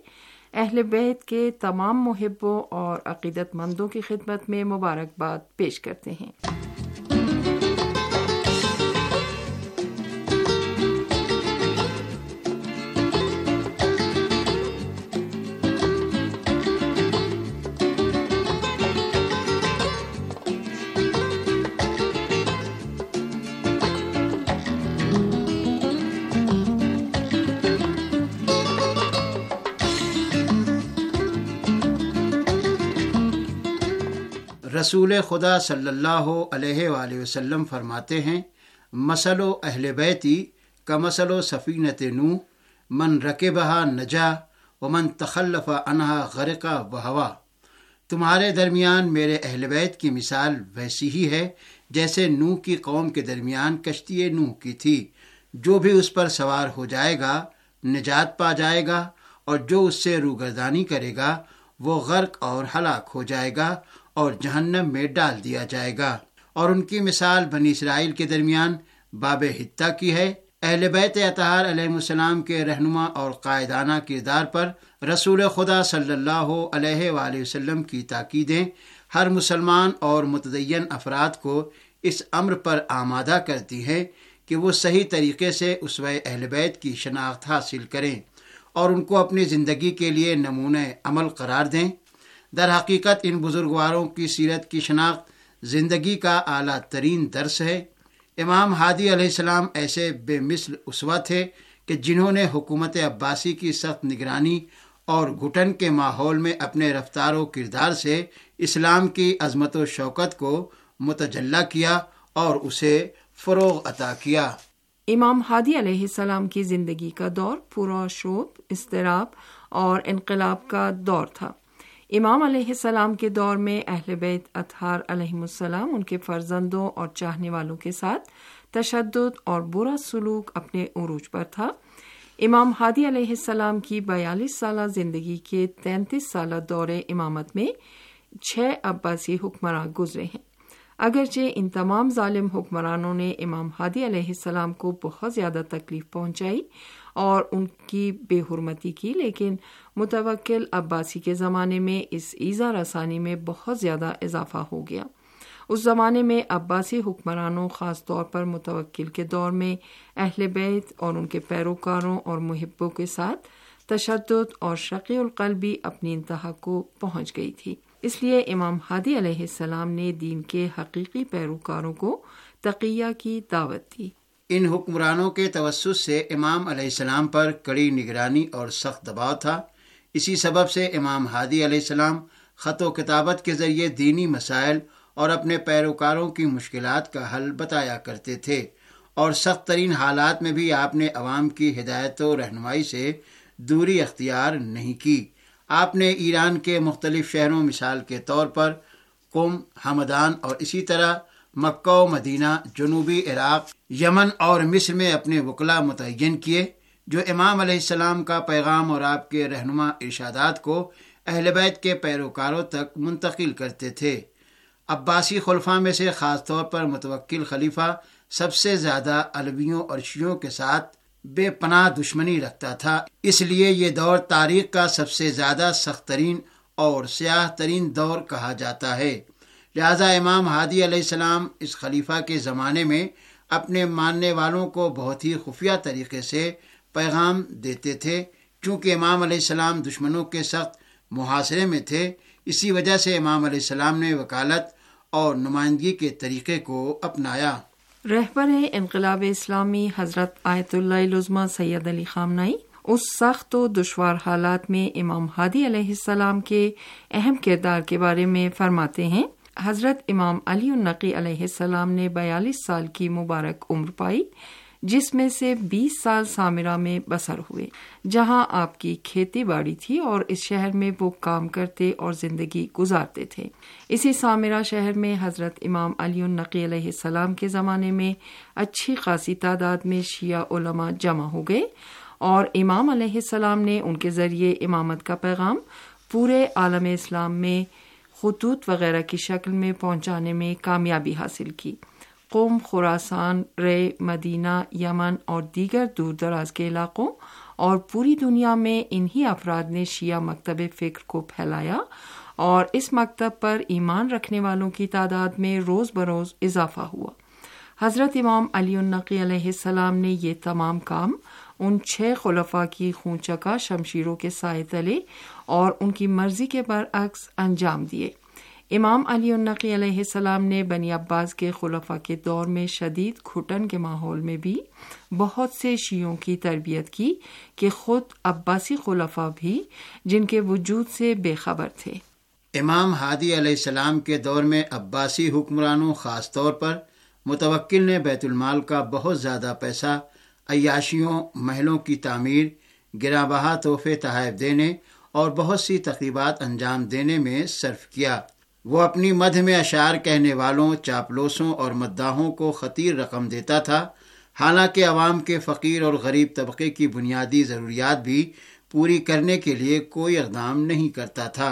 اہل بیت کے تمام محبوں اور عقیدت مندوں کی خدمت میں مبارکباد پیش کرتے ہیں۔ رسول خدا صلی اللہ علیہ وآلہ وسلم فرماتے ہیں، مثل اہل بیتی کمثل سفینۃ نوح من رکبہا نجا ومن تخلف عنہا غرق وہوا۔ تمہارے درمیان میرے اہل بیت کی مثال ویسی ہی ہے جیسے نوح کی قوم کے درمیان کشتی نوح کی تھی، جو بھی اس پر سوار ہو جائے گا نجات پا جائے گا، اور جو اس سے روگردانی کرے گا وہ غرق اور ہلاک ہو جائے گا اور جہنم میں ڈال دیا جائے گا۔ اور ان کی مثال بنی اسرائیل کے درمیان باب حتہ کی ہے۔ اہل بیت اطہار علیہ السلام کے رہنما اور قائدانہ کردار پر رسول خدا صلی اللہ علیہ وآلہ وسلم کی تاکیدیں ہر مسلمان اور متدین افراد کو اس امر پر آمادہ کرتی ہیں کہ وہ صحیح طریقے سے اسوہ اہل بیت کی شناخت حاصل کریں اور ان کو اپنی زندگی کے لیے نمونہ عمل قرار دیں۔ در حقیقت ان بزرگواروں کی سیرت کی شناخت زندگی کا اعلیٰ ترین درس ہے۔ امام ہادی علیہ السلام ایسے بے مثل اسوہ تھے کہ جنہوں نے حکومت عباسی کی سخت نگرانی اور گھٹن کے ماحول میں اپنے رفتار و کردار سے اسلام کی عظمت و شوکت کو متجلی کیا اور اسے فروغ عطا کیا۔ امام ہادی علیہ السلام کی زندگی کا دور پورا شوب، اضطراب اور انقلاب کا دور تھا۔ امام علیہ السلام کے دور میں اہل بیت اطہار علیہم السلام ان کے فرزندوں اور چاہنے والوں کے ساتھ تشدد اور برا سلوک اپنے عروج پر تھا۔ امام ہادی علیہ السلام کی بیالیس سالہ زندگی کے تینتیس سالہ دور امامت میں چھ عباسی حکمراں گزرے ہیں۔ اگرچہ ان تمام ظالم حکمرانوں نے امام ہادی علیہ السلام کو بہت زیادہ تکلیف پہنچائی اور ان کی بے حرمتی کی، لیکن متوکل عباسی کے زمانے میں اس ایذا رسانی میں بہت زیادہ اضافہ ہو گیا۔ اس زمانے میں عباسی حکمرانوں، خاص طور پر متوکل کے دور میں، اہل بیت اور ان کے پیروکاروں اور محبوں کے ساتھ تشدد اور شقی القلبی اپنی انتہا کو پہنچ گئی تھی۔ اس لیے امام ہادی علیہ السلام نے دین کے حقیقی پیروکاروں کو تقیہ کی دعوت دی۔ ان حکمرانوں کے توسط سے امام علیہ السلام پر کڑی نگرانی اور سخت دباؤ تھا۔ اسی سبب سے امام ہادی علیہ السلام خط و کتابت کے ذریعے دینی مسائل اور اپنے پیروکاروں کی مشکلات کا حل بتایا کرتے تھے، اور سخت ترین حالات میں بھی آپ نے عوام کی ہدایت و رہنمائی سے دوری اختیار نہیں کی۔ آپ نے ایران کے مختلف شہروں، مثال کے طور پر قم، ہمدان اور اسی طرح مکہ و مدینہ، جنوبی عراق، یمن اور مصر میں اپنے وکلاء متعین کیے جو امام علیہ السلام کا پیغام اور آپ کے رہنما ارشادات کو اہل بیت کے پیروکاروں تک منتقل کرتے تھے۔ عباسی خلفاء میں سے خاص طور پر متوکل خلیفہ سب سے زیادہ علویوں اور شیعوں کے ساتھ بے پناہ دشمنی رکھتا تھا، اس لیے یہ دور تاریخ کا سب سے زیادہ سخت ترین اور سیاہ ترین دور کہا جاتا ہے۔ لہذا امام ہادی علیہ السلام اس خلیفہ کے زمانے میں اپنے ماننے والوں کو بہت ہی خفیہ طریقے سے پیغام دیتے تھے۔ چونکہ امام علیہ السلام دشمنوں کے سخت محاصرے میں تھے، اسی وجہ سے امام علیہ السلام نے وکالت اور نمائندگی کے طریقے کو اپنایا۔ رہبر انقلاب اسلامی حضرت آیت اللہ العظمیٰ سید علی خامنہئی اس سخت و دشوار حالات میں امام ہادی علیہ السلام کے اہم کردار کے بارے میں فرماتے ہیں، حضرت امام علی النقی علیہ السلام نے بیالیس سال کی مبارک عمر پائی، جس میں سے بیس سال سامرہ میں بسر ہوئے، جہاں آپ کی کھیتی باڑی تھی اور اس شہر میں وہ کام کرتے اور زندگی گزارتے تھے۔ اسی سامرہ شہر میں حضرت امام علی النقی علیہ السلام کے زمانے میں اچھی خاصی تعداد میں شیعہ علماء جمع ہو گئے اور امام علیہ السلام نے ان کے ذریعے امامت کا پیغام پورے عالم اسلام میں خطوط وغیرہ کی شکل میں پہنچانے میں کامیابی حاصل کی۔ قم، خراسان، رے، مدینہ، یمن اور دیگر دور دراز کے علاقوں اور پوری دنیا میں انہی افراد نے شیعہ مکتب فکر کو پھیلایا اور اس مکتب پر ایمان رکھنے والوں کی تعداد میں روز بروز اضافہ ہوا۔ حضرت امام علی النقی علیہ السلام نے یہ تمام کام ان چھ خلفاء کی خونچکا شمشیروں کے سائے تلے اور ان کی مرضی کے برعکس انجام دیے۔ امام علی النقی علیہ السلام نے بنی عباس کے خلفاء کے دور میں شدید گھٹن کے ماحول میں بھی بہت سے شیعوں کی تربیت کی کہ خود عباسی خلفاء بھی جن کے وجود سے بے خبر تھے۔ امام ہادی علیہ السلام کے دور میں عباسی حکمرانوں خاص طور پر متوکل نے بیت المال کا بہت زیادہ پیسہ عیاشیوں، محلوں کی تعمیر، گراں بہا تحفے تحائف دینے اور بہت سی تقریبات انجام دینے میں صرف کیا۔ وہ اپنی مدح میں اشعار کہنے والوں، چاپلوسوں اور مداحوں کو خطیر رقم دیتا تھا، حالانکہ عوام کے فقیر اور غریب طبقے کی بنیادی ضروریات بھی پوری کرنے کے لیے کوئی اقدام نہیں کرتا تھا۔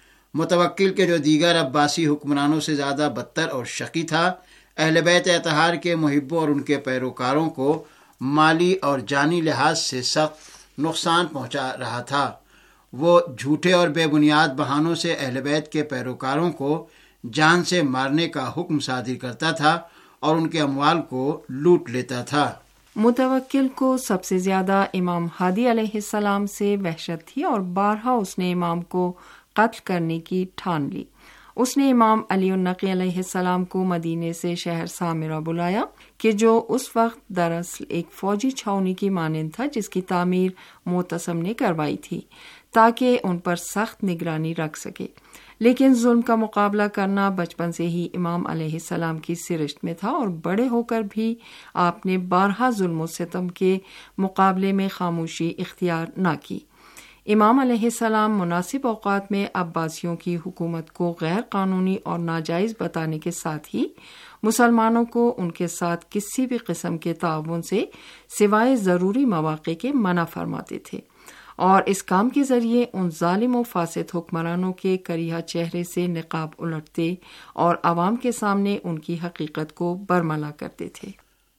متوکل کے جو دیگر عباسی حکمرانوں سے زیادہ بدتر اور شقی تھا، اہل بیت اطہار کے محبوں اور ان کے پیروکاروں کو مالی اور جانی لحاظ سے سخت نقصان پہنچا رہا تھا۔ وہ جھوٹے اور بے بنیاد بہانوں سے اہل بیت کے پیروکاروں کو جان سے مارنے کا حکم صادر کرتا تھا اور ان کے اموال کو لوٹ لیتا تھا۔ متوکل کو سب سے زیادہ امام ہادی علیہ السلام سے وحشت تھی اور بارہا اس نے امام کو قتل کرنے کی ٹھان لی۔ اس نے امام علی النقی علیہ السلام کو مدینے سے شہر سامرہ بلایا کہ جو اس وقت دراصل ایک فوجی چھاؤنی کی مانند تھا، جس کی تعمیر معتصم نے کروائی تھی تاکہ ان پر سخت نگرانی رکھ سکے۔ لیکن ظلم کا مقابلہ کرنا بچپن سے ہی امام علیہ السلام کی سرشت میں تھا اور بڑے ہو کر بھی آپ نے بارہا ظلم و ستم کے مقابلے میں خاموشی اختیار نہ کی۔ امام علیہ السلام مناسب اوقات میں عباسیوں کی حکومت کو غیر قانونی اور ناجائز بتانے کے ساتھ ہی مسلمانوں کو ان کے ساتھ کسی بھی قسم کے تعاون سے سوائے ضروری مواقع کے منع فرماتے تھے اور اس کام کے ذریعے ان ظالم و فاسد حکمرانوں کے کریہ چہرے سے نقاب الٹتے اور عوام کے سامنے ان کی حقیقت کو برملا کرتے تھے۔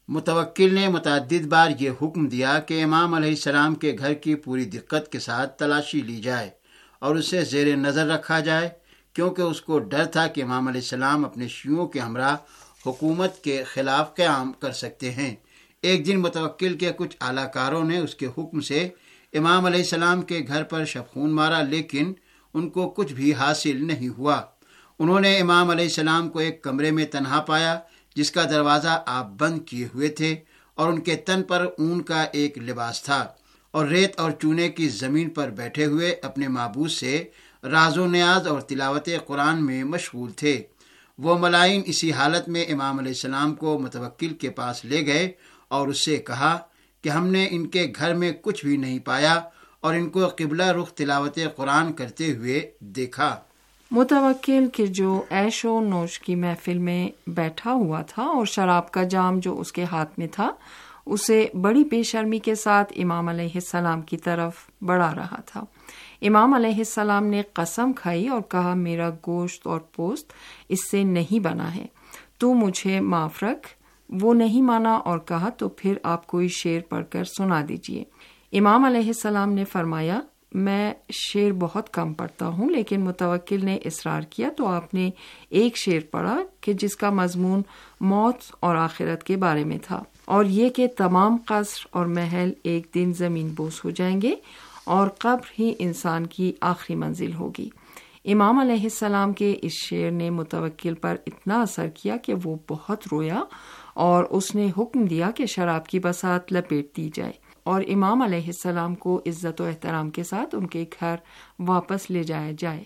متوکل نے متعدد بار یہ حکم دیا کہ امام علیہ السلام کے گھر کی پوری دقت کے ساتھ تلاشی لی جائے اور اسے زیر نظر رکھا جائے، کیونکہ اس کو ڈر تھا کہ امام علیہ السلام اپنے شیعوں کے ہمراہ حکومت کے خلاف قیام کر سکتے ہیں۔ ایک دن متوکل کے کچھ اعلیٰ کاروں نے اس کے حکم سے امام علیہ السلام کے گھر پر شبخون مارا، لیکن ان کو کچھ بھی حاصل نہیں ہوا۔ انہوں نے امام علیہ السلام کو ایک کمرے میں تنہا پایا جس کا دروازہ آپ بند کیے ہوئے تھے اور ان کے تن پر اون کا ایک لباس تھا، اور ریت اور چونے کی زمین پر بیٹھے ہوئے اپنے معبود سے راز و نیاز اور تلاوت قرآن میں مشغول تھے۔ وہ ملائن اسی حالت میں امام علیہ السلام کو متوکل کے پاس لے گئے اور اس سے کہا کہ ہم نے ان کے گھر میں کچھ بھی نہیں پایا اور ان کو قبلہ رخ تلاوت قرآن کرتے ہوئے دیکھا۔ متوکل کہ جو عیش و نوش کی محفل میں بیٹھا ہوا تھا اور شراب کا جام جو اس کے ہاتھ میں تھا، اسے بڑی بے شرمی کے ساتھ امام علیہ السلام کی طرف بڑھا رہا تھا۔ امام علیہ السلام نے قسم کھائی اور کہا، میرا گوشت اور پوست اس سے نہیں بنا ہے، تو مجھے معاف رکھ۔ وہ نہیں مانا اور کہا، تو پھر آپ کوئی شعر پڑھ کر سنا دیجئے۔ امام علیہ السلام نے فرمایا، میں شعر بہت کم پڑھتا ہوں، لیکن متوکل نے اصرار کیا تو آپ نے ایک شعر پڑھا کہ جس کا مضمون موت اور آخرت کے بارے میں تھا، اور یہ کہ تمام قصر اور محل ایک دن زمین بوس ہو جائیں گے اور قبر ہی انسان کی آخری منزل ہوگی۔ امام علیہ السلام کے اس شعر نے متوکل پر اتنا اثر کیا کہ وہ بہت رویا اور اس نے حکم دیا کہ شراب کی بساط لپیٹ دی جائے اور امام علیہ السلام کو عزت و احترام کے ساتھ ان کے گھر واپس لے جایا جائے۔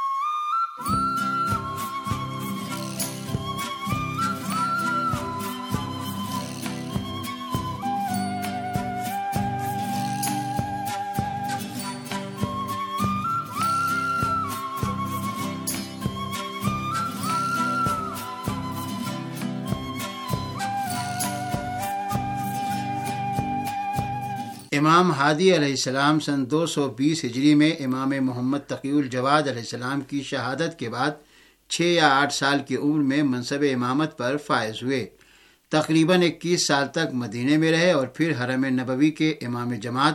امام ہادی علیہ السلام سن دو سو بیس ہجری میں امام محمد تقی الجواد علیہ السلام کی شہادت کے بعد چھ یا آٹھ سال کی عمر میں منصب امامت پر فائز ہوئے۔ تقریباً اکیس سال تک مدینے میں رہے اور پھر حرم نبوی کے امام جماعت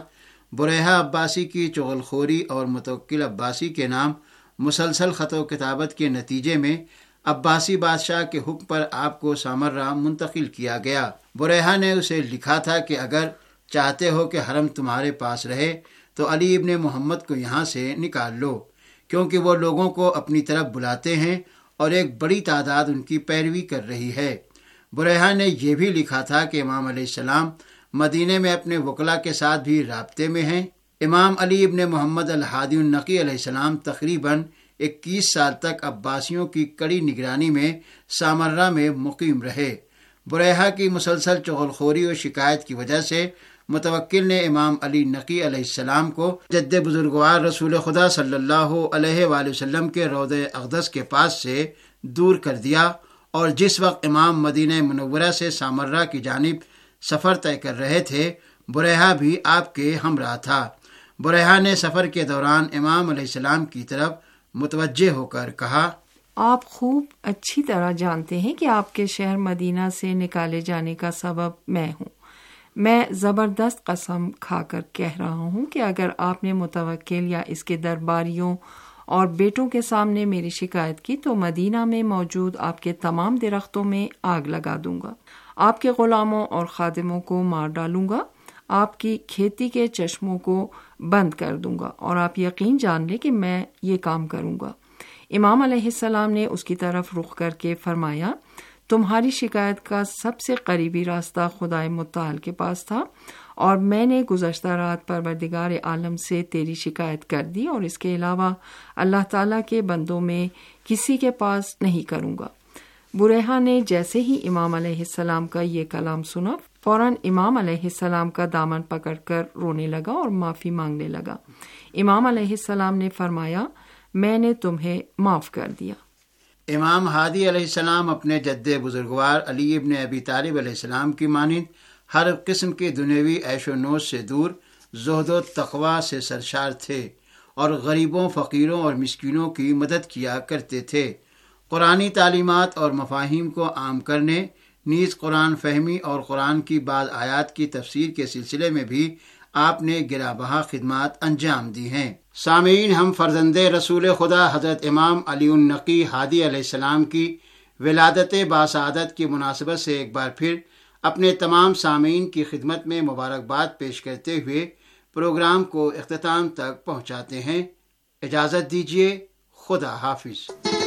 بریحہ عباسی کی چغل خوری اور متوکل عباسی کے نام مسلسل خط و کتابت کے نتیجے میں عباسی بادشاہ کے حکم پر آپ کو سامرہ منتقل کیا گیا۔ بریحہ نے اسے لکھا تھا کہ اگر چاہتے ہو کہ حرم تمہارے پاس رہے تو علی ابن محمد کو یہاں سے نکال لو، کیونکہ وہ لوگوں کو اپنی طرف بلاتے ہیں اور ایک بڑی تعداد ان کی پیروی کر رہی ہے۔ بریحہ نے یہ بھی لکھا تھا کہ امام علیہ السلام مدینے میں اپنے وکلا کے ساتھ بھی رابطے میں ہیں۔ امام علی ابن محمد الہادی النقی علیہ السلام تقریباً اکیس سال تک عباسیوں کی کڑی نگرانی میں سامرہ میں مقیم رہے۔ بریحہ کی مسلسل چغل خوری اور شکایت کی وجہ سے متوکل نے امام علی نقی علیہ السلام کو جد بزرگوار رسول خدا صلی اللہ علیہ وآلہ وسلم کے روضہ اقدس کے پاس سے دور کر دیا، اور جس وقت امام مدینہ منورہ سے سامرہ کی جانب سفر طے کر رہے تھے، بریحہ بھی آپ کے ہمراہ تھا۔ بریحہ نے سفر کے دوران امام علیہ السلام کی طرف متوجہ ہو کر کہا، آپ خوب اچھی طرح جانتے ہیں کہ آپ کے شہر مدینہ سے نکالے جانے کا سبب میں ہوں۔ میں زبردست قسم کھا کر کہہ رہا ہوں کہ اگر آپ نے متوکل یا اس کے درباریوں اور بیٹوں کے سامنے میری شکایت کی تو مدینہ میں موجود آپ کے تمام درختوں میں آگ لگا دوں گا، آپ کے غلاموں اور خادموں کو مار ڈالوں گا، آپ کی کھیتی کے چشموں کو بند کر دوں گا، اور آپ یقین جان لیں کہ میں یہ کام کروں گا۔ امام علیہ السلام نے اس کی طرف رخ کر کے فرمایا، تمہاری شکایت کا سب سے قریبی راستہ خدائے متعال کے پاس تھا، اور میں نے گزشتہ رات پروردگار عالم سے تیری شکایت کر دی، اور اس کے علاوہ اللہ تعالیٰ کے بندوں میں کسی کے پاس نہیں کروں گا۔ بریحہ نے جیسے ہی امام علیہ السلام کا یہ کلام سنا، فوراً امام علیہ السلام کا دامن پکڑ کر رونے لگا اور معافی مانگنے لگا۔ امام علیہ السلام نے فرمایا، میں نے تمہیں معاف کر دیا۔ امام ہادی علیہ السلام اپنے جد بزرگوار علی ابن ابی طالب علیہ السلام کی مانند ہر قسم کی دنیوی عیش و نوش سے دور، زہد و تقوی سے سرشار تھے، اور غریبوں، فقیروں اور مسکینوں کی مدد کیا کرتے تھے۔ قرآنی تعلیمات اور مفاہیم کو عام کرنے، نیز قرآن فہمی اور قرآن کی بعض آیات کی تفسیر کے سلسلے میں بھی آپ نے گرا بہا خدمات انجام دی ہیں۔ سامعین، ہم فرزند رسول خدا حضرت امام علی النقی ہادی علیہ السلام کی ولادت باسعادت کی مناسبت سے ایک بار پھر اپنے تمام سامعین کی خدمت میں مبارکباد پیش کرتے ہوئے پروگرام کو اختتام تک پہنچاتے ہیں۔ اجازت دیجیے، خدا حافظ۔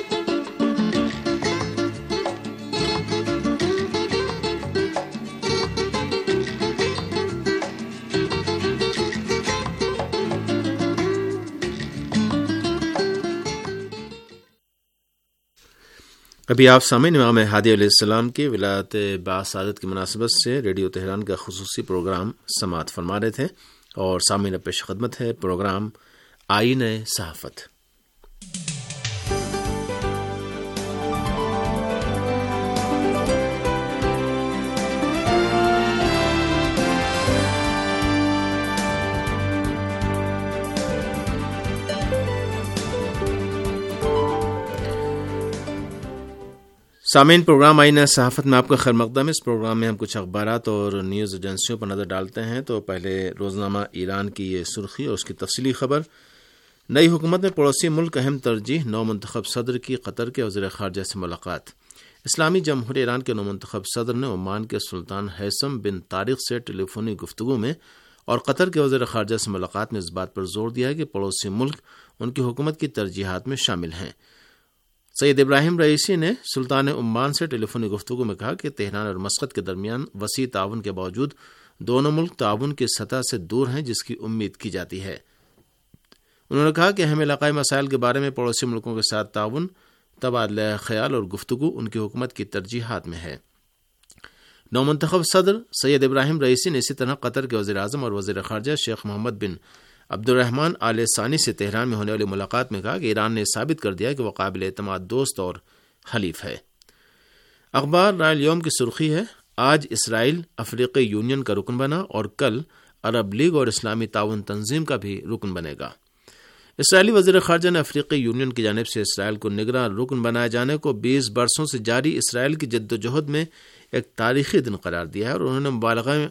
ابھی آپ سامعین امام ہادی علیہ السلام کی ولادت باسعادت کی مناسبت سے ریڈیو تہران کا خصوصی پروگرام سماعت فرما رہے تھے، اور سامعین پیش خدمت ہے پروگرام آئین صحافت۔ سامعین، پروگرام آئین صحافت میں آپ کا خیر مقدم ہے۔ اس پروگرام میں ہم کچھ اخبارات اور نیوز ایجنسیوں پر نظر ڈالتے ہیں۔ تو پہلے روزنامہ ایران کی یہ سرخی اور اس کی تفصیلی خبر، نئی حکومت میں پڑوسی ملک اہم ترجیح، نو منتخب صدر کی قطر کے وزیر خارجہ سے ملاقات۔ اسلامی جمہوریہ ایران کے نو منتخب صدر نے عمان کے سلطان ہیثم بن طارق سے ٹیلی فونی گفتگو میں اور قطر کے وزیر خارجہ سے ملاقات میں اس بات پر زور دیا ہے کہ پڑوسی ملک ان کی حکومت کی ترجیحات میں شامل ہیں۔ سید ابراہیم رئیسی نے سلطان عمان سے ٹیلی فونی گفتگو میں کہا کہ تہران اور مسقط کے درمیان وسیع تعاون کے باوجود دونوں ملک تعاون کی سطح سے دور ہیں جس کی امید کی جاتی ہے۔ انہوں نے کہا کہ اہم علاقائی مسائل کے بارے میں پڑوسی ملکوں کے ساتھ تعاون، تبادلہ خیال اور گفتگو ان کی حکومت کی ترجیحات میں ہے۔ نو منتخب صدر سید ابراہیم رئیسی نے اسی طرح قطر کے وزیر اعظم اور وزیر خارجہ شیخ محمد بن عبد الرحمن آل ثانی سے تہران میں ہونے والی ملاقات میں کہا کہ ایران نے ثابت کر دیا کہ وہ قابل اعتماد دوست اور حلیف ہے۔ اخبار رائل یوم کی سرخی ہے، آج اسرائیل افریقی یونین کا رکن بنا اور کل عرب لیگ اور اسلامی تعاون تنظیم کا بھی رکن بنے گا۔ اسرائیلی وزیر خارجہ نے افریقی یونین کی جانب سے اسرائیل کو نگراں رکن بنائے جانے کو بیس برسوں سے جاری اسرائیل کی جدوجہد میں ایک تاریخی دن قرار دیا ہے، اور انہوں نے مبالغہ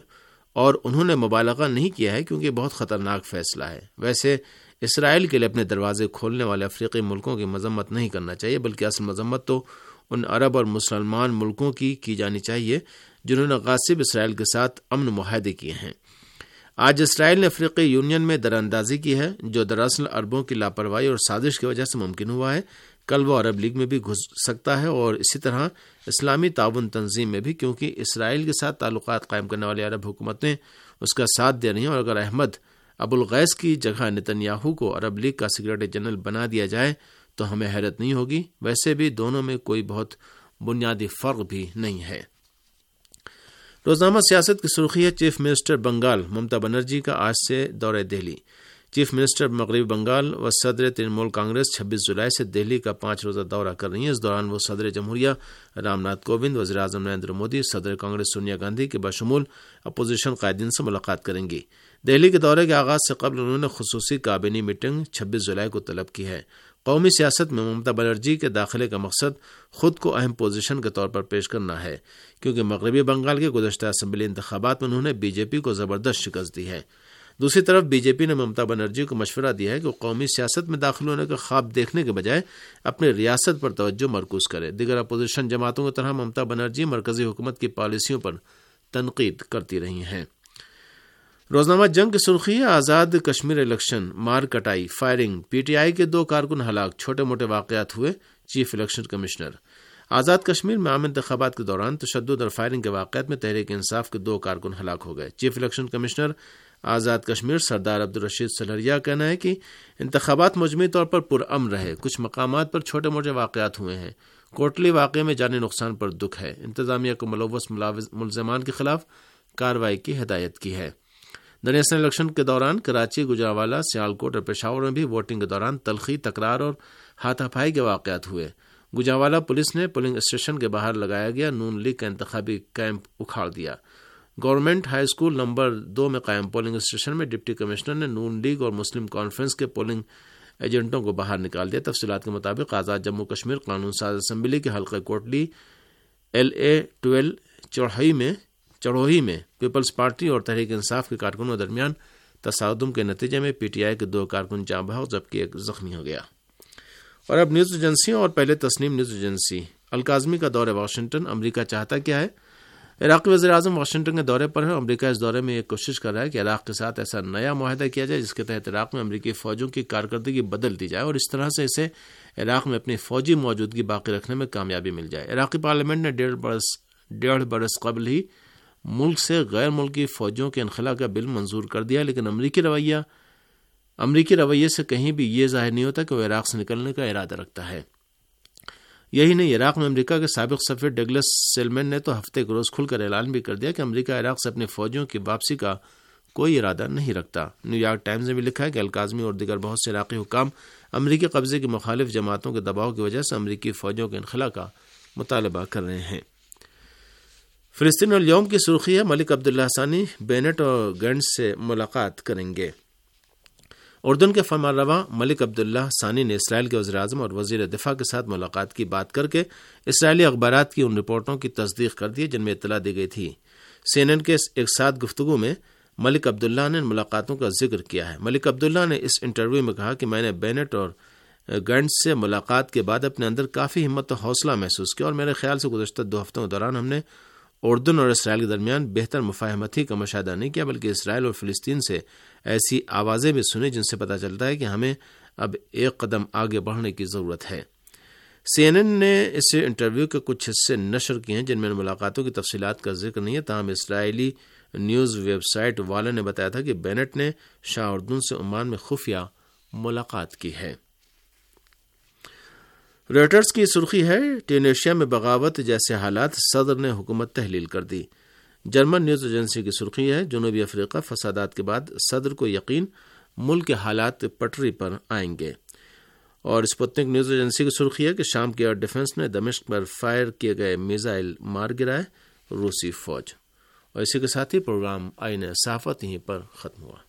اور انہوں نے مبالغہ نہیں کیا ہے کیونکہ بہت خطرناک فیصلہ ہے۔ ویسے اسرائیل کے لیے اپنے دروازے کھولنے والے افریقی ملکوں کی مذمت نہیں کرنا چاہیے، بلکہ اصل مذمت تو ان عرب اور مسلمان ملکوں کی کی جانی چاہیے جنہوں نے غاصب اسرائیل کے ساتھ امن معاہدے کیے ہیں۔ آج اسرائیل نے افریقی یونین میں دراندازی کی ہے، جو دراصل عربوں کی لاپرواہی اور سازش کی وجہ سے ممکن ہوا ہے۔ کل وہ عرب لیگ میں بھی گھس سکتا ہے اور اسی طرح اسلامی تعاون تنظیم میں بھی، کیونکہ اسرائیل کے ساتھ تعلقات قائم کرنے والی عرب حکومتیں اس کا ساتھ دے رہی ہیں، اور اگر احمد ابو الغیث کی جگہ نتنیاہو کو عرب لیگ کا سیکرٹری جنرل بنا دیا جائے تو ہمیں حیرت نہیں ہوگی۔ ویسے بھی دونوں میں کوئی بہت بنیادی فرق بھی نہیں ہے۔ روزنامہ سیاست کی سرخی ہے، چیف منسٹر بنگال ممتا بنرجی کا آج سے دورہ دہلی۔ چیف منسٹر مغربی بنگال و صدر ترنمول کانگریس چھبیس جولائی سے دہلی کا پانچ روزہ دورہ کر رہی ہیں۔ اس دوران وہ صدر جمہوریہ رام ناتھ کووند، وزیر اعظم نریندر مودی، صدر کانگریس سونیا گاندھی کے بشمول اپوزیشن قائدین سے ملاقات کریں گی۔ دہلی کے دورے کے آغاز سے قبل انہوں نے خصوصی کابینی میٹنگ چھبیس جولائی کو طلب کی ہے۔ قومی سیاست میں ممتا بنرجی کے داخلے کا مقصد خود کو اہم پوزیشن کے طور پر پیش کرنا ہے، کیونکہ مغربی بنگال کے گزشتہ اسمبلی انتخابات میں انہوں نے بی جے پی کو زبردست شکست دی ہے۔ دوسری طرف بی جے پی نے ممتا بنرجی کو مشورہ دیا ہے کہ وہ قومی سیاست میں داخل ہونے کا خواب دیکھنے کے بجائے اپنی ریاست پر توجہ مرکوز کرے۔ دیگر اپوزیشن جماعتوں کی طرح ممتا بنرجی مرکزی حکومت کی پالیسیوں پر تنقید کرتی رہی ہیں۔ روزنامہ جنگ کی سرخی ہے، آزاد کشمیر الیکشن، مار کٹائی، فائرنگ، پی ٹی آئی کے دو کارکن ہلاک، چھوٹے موٹے واقعات ہوئے، chief election commissioner. Azad Kashmir میں عام انتخابات کے دوران تشدد اور فائرنگ کے واقعات میں تحریک انصاف کے دو کارکن ہلاک ہو گئے۔ Chief election commissioner Azad Kashmir Sardar Abdul Rashid سلہریا کا کہنا ہے کہ انتخابات مجموعی طور پر پرامن رہے، کچھ مقامات پر چھوٹے موٹے واقعات ہوئے ہیں۔ کوٹلی واقعے میں جانی نقصان پر دکھ ہے، انتظامیہ کو ملوث ملزمان کے خلاف کارروائی کی ہدایت کی ہے۔ درمیان الیکشن کے دوران کراچی، گجرانوالہ، سیالکوٹ اور پشاور میں بھی ووٹنگ کے دوران تلخی، تکرار اور ہاتھا پائی کے واقعات ہوئے۔ گجرانوالہ پولیس نے پولنگ اسٹیشن کے باہر لگایا گیا نون لیگ کا انتخابی کیمپ اکھاڑ دیا۔ گورنمنٹ ہائی اسکول نمبر دو میں قائم پولنگ اسٹیشن میں ڈپٹی کمشنر نے نون لیگ اور مسلم کانفرنس کے پولنگ ایجنٹوں کو باہر نکال دیا۔ تفصیلات کے مطابق آزاد جموں کشمیر قانون ساز اسمبلی کے حلقہ Kotli L A twelve Charhoi میں چڑھوئی میں پیپلز پارٹی اور تحریک انصاف کے کارکنوں درمیان تصادم کے نتیجے میں پی ٹی آئی کے دو کارکن جاں بحق جبکہ ایک زخمی ہو گیا۔ اور اب نیوز ایجنسیوں اور پہلے تسنیم نیوز ایجنسی۔ الکاظمی کا دورہ واشنگٹن، امریکہ چاہتا کیا ہے؟ عراقی وزیر اعظم واشنگٹن کے دورے پر ہے۔ امریکہ اس دورے میں یہ کوشش کر رہا ہے کہ عراق کے ساتھ ایسا نیا معاہدہ کیا جائے جس کے تحت عراق میں امریکی فوجوں کی کارکردگی بدل دی جائے اور اس طرح سے اسے عراق میں اپنی فوجی موجودگی باقی رکھنے میں کامیابی مل جائے۔ عراقی پارلیمنٹ نے ڈیڑھ برس ڈیڑھ برس قبل ہی ملک سے غیر ملکی فوجوں کے انخلا کا بل منظور کر دیا، لیکن امریکی رویہ امریکی رویے سے کہیں بھی یہ ظاہر نہیں ہوتا کہ وہ عراق سے نکلنے کا ارادہ رکھتا ہے۔ یہی نہیں، عراق میں امریکہ کے سابق سفیر ڈگلس سیلمن نے تو ہفتے کے روز کھل کر اعلان بھی کر دیا کہ امریکہ عراق سے اپنی فوجوں کی واپسی کا کوئی ارادہ نہیں رکھتا۔ نیو یارک ٹائمز نے بھی لکھا ہے کہ الکاظمی اور دیگر بہت سے عراقی حکام امریکی قبضے کی مخالف جماعتوں کے دباؤ کی وجہ سے امریکی فوجوں کے انخلا کا مطالبہ کر رہے ہیں۔ فلسطین الیوم کی سرخی ہے، ملک عبداللہ ثانی بینٹ اور گینٹس سے ملاقات کریں گے۔ اردن کے فرمانروا ملک عبداللہ ثانی نے اسرائیل کے وزیر اعظم اور وزیر دفاع کے ساتھ ملاقات کی بات کر کے اسرائیلی اخبارات کی ان رپورٹوں کی تصدیق کر دی جن میں اطلاع دی گئی تھی۔ سی این این کے ایک ساتھ گفتگو میں ملک عبداللہ نے ملاقاتوں کا ذکر کیا ہے۔ ملک عبداللہ نے اس انٹرویو میں کہا کہ میں نے بینٹ اور گینٹس سے ملاقات کے بعد اپنے اندر کافی ہمت و حوصلہ محسوس کیا اور میرے خیال سے گزشتہ دو ہفتوں کے دوران ہم نے اردن اور اسرائیل کے درمیان بہتر مفاہمتی کا مشاہدہ نہیں کیا بلکہ اسرائیل اور فلسطین سے ایسی آوازیں بھی سنی جن سے پتہ چلتا ہے کہ ہمیں اب ایک قدم آگے بڑھنے کی ضرورت ہے۔ سی این این نے اس انٹرویو کے کچھ حصے نشر کیے ہیں جن میں ملاقاتوں کی تفصیلات کا ذکر نہیں ہے، تاہم اسرائیلی نیوز ویب سائٹ والا نے بتایا تھا کہ بینٹ نے شاہ اردن سے عمان میں خفیہ ملاقات کی ہے۔ رویٹرز کی سرخی ہے، ٹیونیشیا میں بغاوت جیسے حالات، صدر نے حکومت تحلیل کر دی۔ جرمن نیوز ایجنسی کی سرخی ہے، جنوبی افریقہ فسادات کے بعد صدر کو یقین ملک کے حالات پٹری پر آئیں گے۔ اور اسپوتنک نیوز ایجنسی کی سرخی ہے کہ شام کی ایئر ڈیفنس نے دمشق پر فائر کیے گئے میزائل مار گرائے روسی فوج۔ اور اسی کے ساتھ ہی پروگرام آئین صحافت یہیں پر ختم ہوا۔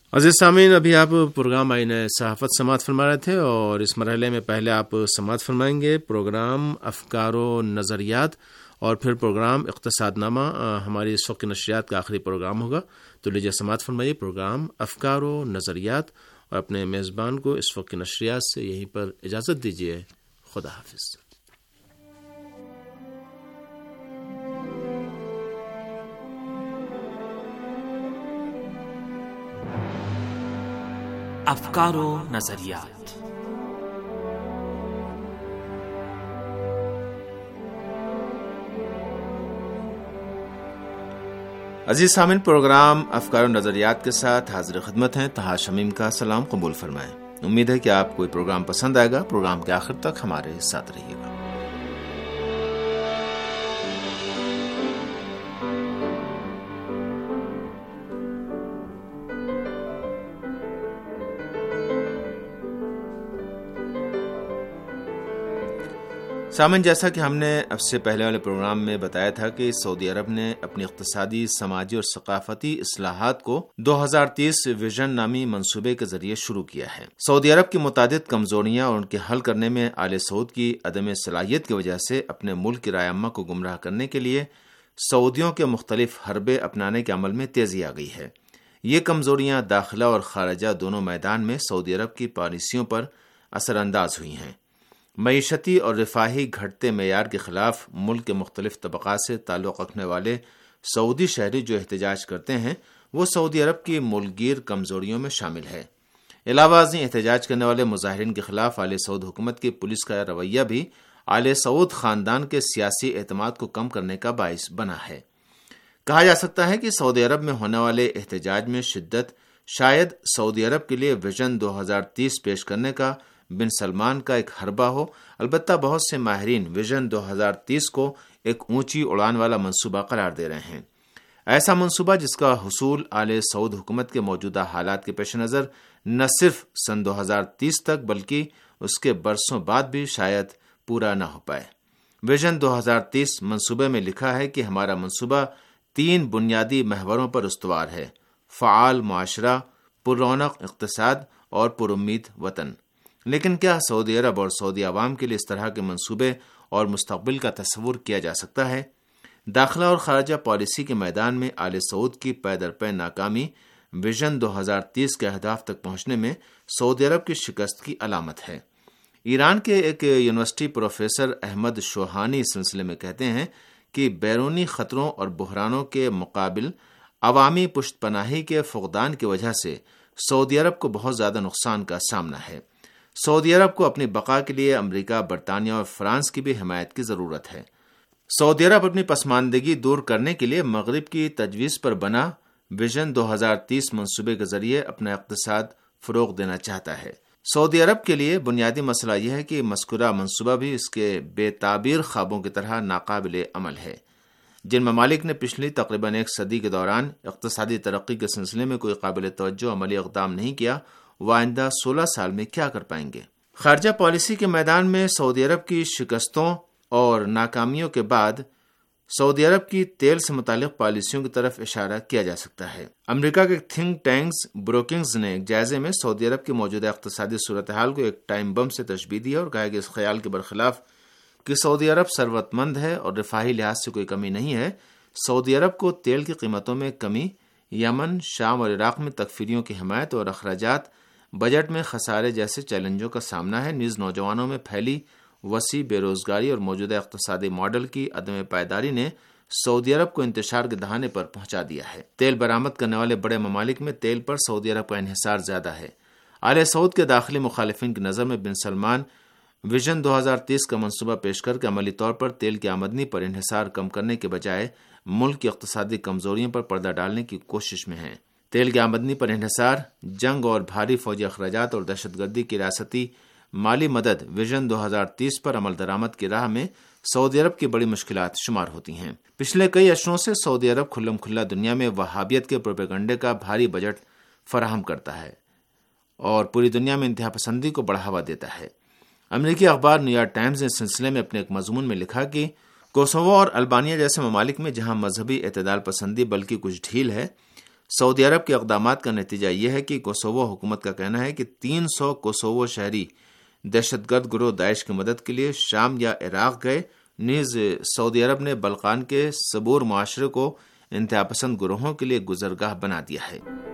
عزیز سامعین، ابھی آپ پروگرام آئین صحافت سماعت فرما رہے تھے، اور اس مرحلے میں پہلے آپ سماعت فرمائیں گے پروگرام افکار و نظریات، اور پھر پروگرام اقتصاد نامہ ہماری اس وقت کی نشریات کا آخری پروگرام ہوگا۔ تو لیجیے سماعت فرمائیے پروگرام افکار و نظریات، اور اپنے میزبان کو اس وقت کی نشریات سے یہیں پر اجازت دیجیے۔ خدا حافظ۔ افکار و نظریات۔ عزیز سامعین، پروگرام افکار و نظریات کے ساتھ حاضر خدمت ہیں طہا شمیم کا سلام قبول فرمائیں۔ امید ہے کہ آپ کو یہ پروگرام پسند آئے گا۔ پروگرام کے آخر تک ہمارے ساتھ رہیے گا۔ سامن، جیسا کہ ہم نے اب سے پہلے والے پروگرام میں بتایا تھا کہ سعودی عرب نے اپنی اقتصادی، سماجی اور ثقافتی اصلاحات کو دو ہزار تیس ویژن نامی منصوبے کے ذریعے شروع کیا ہے۔ سعودی عرب کی متعدد کمزوریاں اور ان کے حل کرنے میں آل سعود کی عدم صلاحیت کی وجہ سے اپنے ملک کی رائے عامہ کو گمراہ کرنے کے لیے سعودیوں کے مختلف حربے اپنانے کے عمل میں تیزی آ گئی ہے۔ یہ کمزوریاں داخلہ اور خارجہ دونوں میدان میں سعودی عرب کی پالیسیوں پر اثر انداز ہوئی ہیں۔ معیشتی اور رفاہی گھٹتے معیار کے خلاف ملک کے مختلف طبقات سے تعلق رکھنے والے سعودی شہری جو احتجاج کرتے ہیں، وہ سعودی عرب کی ملک گیر کمزوریوں میں شامل ہے۔ علاوہ ازیں احتجاج کرنے والے مظاہرین کے خلاف آل سعود حکومت کی پولیس کا رویہ بھی آل سعود خاندان کے سیاسی اعتماد کو کم کرنے کا باعث بنا ہے۔ کہا جا سکتا ہے کہ سعودی عرب میں ہونے والے احتجاج میں شدت شاید سعودی عرب کے لیے ویژن دو ہزار تیس پیش کرنے کا بن سلمان کا ایک حربہ ہو۔ البتہ بہت سے ماہرین ویژن دو ہزار تیس کو ایک اونچی اڑان والا منصوبہ قرار دے رہے ہیں۔ ایسا منصوبہ جس کا حصول آل سعود حکومت کے موجودہ حالات کے پیش نظر نہ صرف سن دو ہزار تیس تک بلکہ اس کے برسوں بعد بھی شاید پورا نہ ہو پائے۔ ویژن دو ہزار تیس منصوبے میں لکھا ہے کہ ہمارا منصوبہ تین بنیادی محوروں پر استوار ہے: فعال معاشرہ، پر رونق اقتصاد اور پر امید وطن۔ لیکن کیا سعودی عرب اور سعودی عوام کے لیے اس طرح کے منصوبے اور مستقبل کا تصور کیا جا سکتا ہے؟ داخلہ اور خارجہ پالیسی کے میدان میں آل سعود کی پے در پے ناکامی ویژن دو ہزار تیس کے اہداف تک پہنچنے میں سعودی عرب کی شکست کی علامت ہے۔ ایران کے ایک یونیورسٹی پروفیسر احمد شوہانی اس سلسلے میں کہتے ہیں کہ بیرونی خطروں اور بحرانوں کے مقابل عوامی پشت پناہی کے فقدان کی وجہ سے سعودی عرب کو بہت زیادہ نقصان کا سامنا ہے۔ سعودی عرب کو اپنی بقا کے لیے امریکہ، برطانیہ اور فرانس کی بھی حمایت کی ضرورت ہے۔ سعودی عرب اپنی پسماندگی دور کرنے کے لیے مغرب کی تجویز پر بنا ویژن دو ہزار تیس منصوبے کے ذریعے اپنا اقتصاد فروغ دینا چاہتا ہے۔ سعودی عرب کے لیے بنیادی مسئلہ یہ ہے کہ مذکورہ منصوبہ بھی اس کے بے تعبیر خوابوں کی طرح ناقابل عمل ہے۔ جن ممالک نے پچھلی تقریباً ایک صدی کے دوران اقتصادی ترقی کے سلسلے میں کوئی قابل توجہ عملی اقدام نہیں کیا، وہ آئندہ سولہ سال میں کیا کر پائیں گے؟ خارجہ پالیسی کے میدان میں سعودی عرب کی شکستوں اور ناکامیوں کے بعد سعودی عرب کی تیل سے متعلق پالیسیوں کی طرف اشارہ کیا جا سکتا ہے۔ امریکہ کے تھنک ٹینکس بروکنگز نے ایک جائزے میں سعودی عرب کی موجودہ اقتصادی صورتحال کو ایک ٹائم بم سے تشبیہ دی اور کہا کہ اس خیال کے برخلاف کہ سعودی عرب ثروت مند ہے اور رفاہی لحاظ سے کوئی کمی نہیں ہے، سعودی عرب کو تیل کی قیمتوں میں کمی، یمن، شام اور عراق میں تکفیریوں کی حمایت اور اخراجات، بجٹ میں خسارے جیسے چیلنجوں کا سامنا ہے۔ نیز نوجوانوں میں پھیلی وسیع بے روزگاری اور موجودہ اقتصادی ماڈل کی عدم پائیداری نے سعودی عرب کو انتشار کے دہانے پر پہنچا دیا ہے۔ تیل برآمد کرنے والے بڑے ممالک میں تیل پر سعودی عرب کا انحصار زیادہ ہے۔ آل سعود کے داخلی مخالفین کی نظر میں بن سلمان ویژن دو ہزار تیس کا منصوبہ پیش کر کے عملی طور پر تیل کی آمدنی پر انحصار کم کرنے کے بجائے ملک کی اقتصادی کمزوریوں پر پردہ ڈالنے کی کوشش میں ہیں۔ تیل کی آمدنی پر انحصار، جنگ اور بھاری فوجی اخراجات اور دہشت گردی کی ریاستی مالی مدد ویژن دو ہزار تیس پر عمل درآمد کی راہ میں سعودی عرب کی بڑی مشکلات شمار ہوتی ہیں۔ پچھلے کئی اشروں سے سعودی عرب کھلم کھلا دنیا میں وہابیت کے پروپیگنڈے کا بھاری بجٹ فراہم کرتا ہے اور پوری دنیا میں انتہا پسندی کو بڑھاوا دیتا ہے۔ امریکی اخبار نیو یارک ٹائمز نے اس سلسلے میں اپنے ایک مضمون میں لکھا کہ کوسوو اور البانیہ جیسے ممالک میں جہاں مذہبی اعتدال پسندی بلکہ کچھ ڈھیل ہے، سعودی عرب کے اقدامات کا نتیجہ یہ ہے کہ کوسوو حکومت کا کہنا ہے کہ تین سو کوسوو شہری دہشت گرد گروہ داعش کی مدد کے لیے شام یا عراق گئے، نیز سعودی عرب نے بلقان کے صبور معاشرے کو انتہا پسند گروہوں کے لیے گزرگاہ بنا دیا ہے۔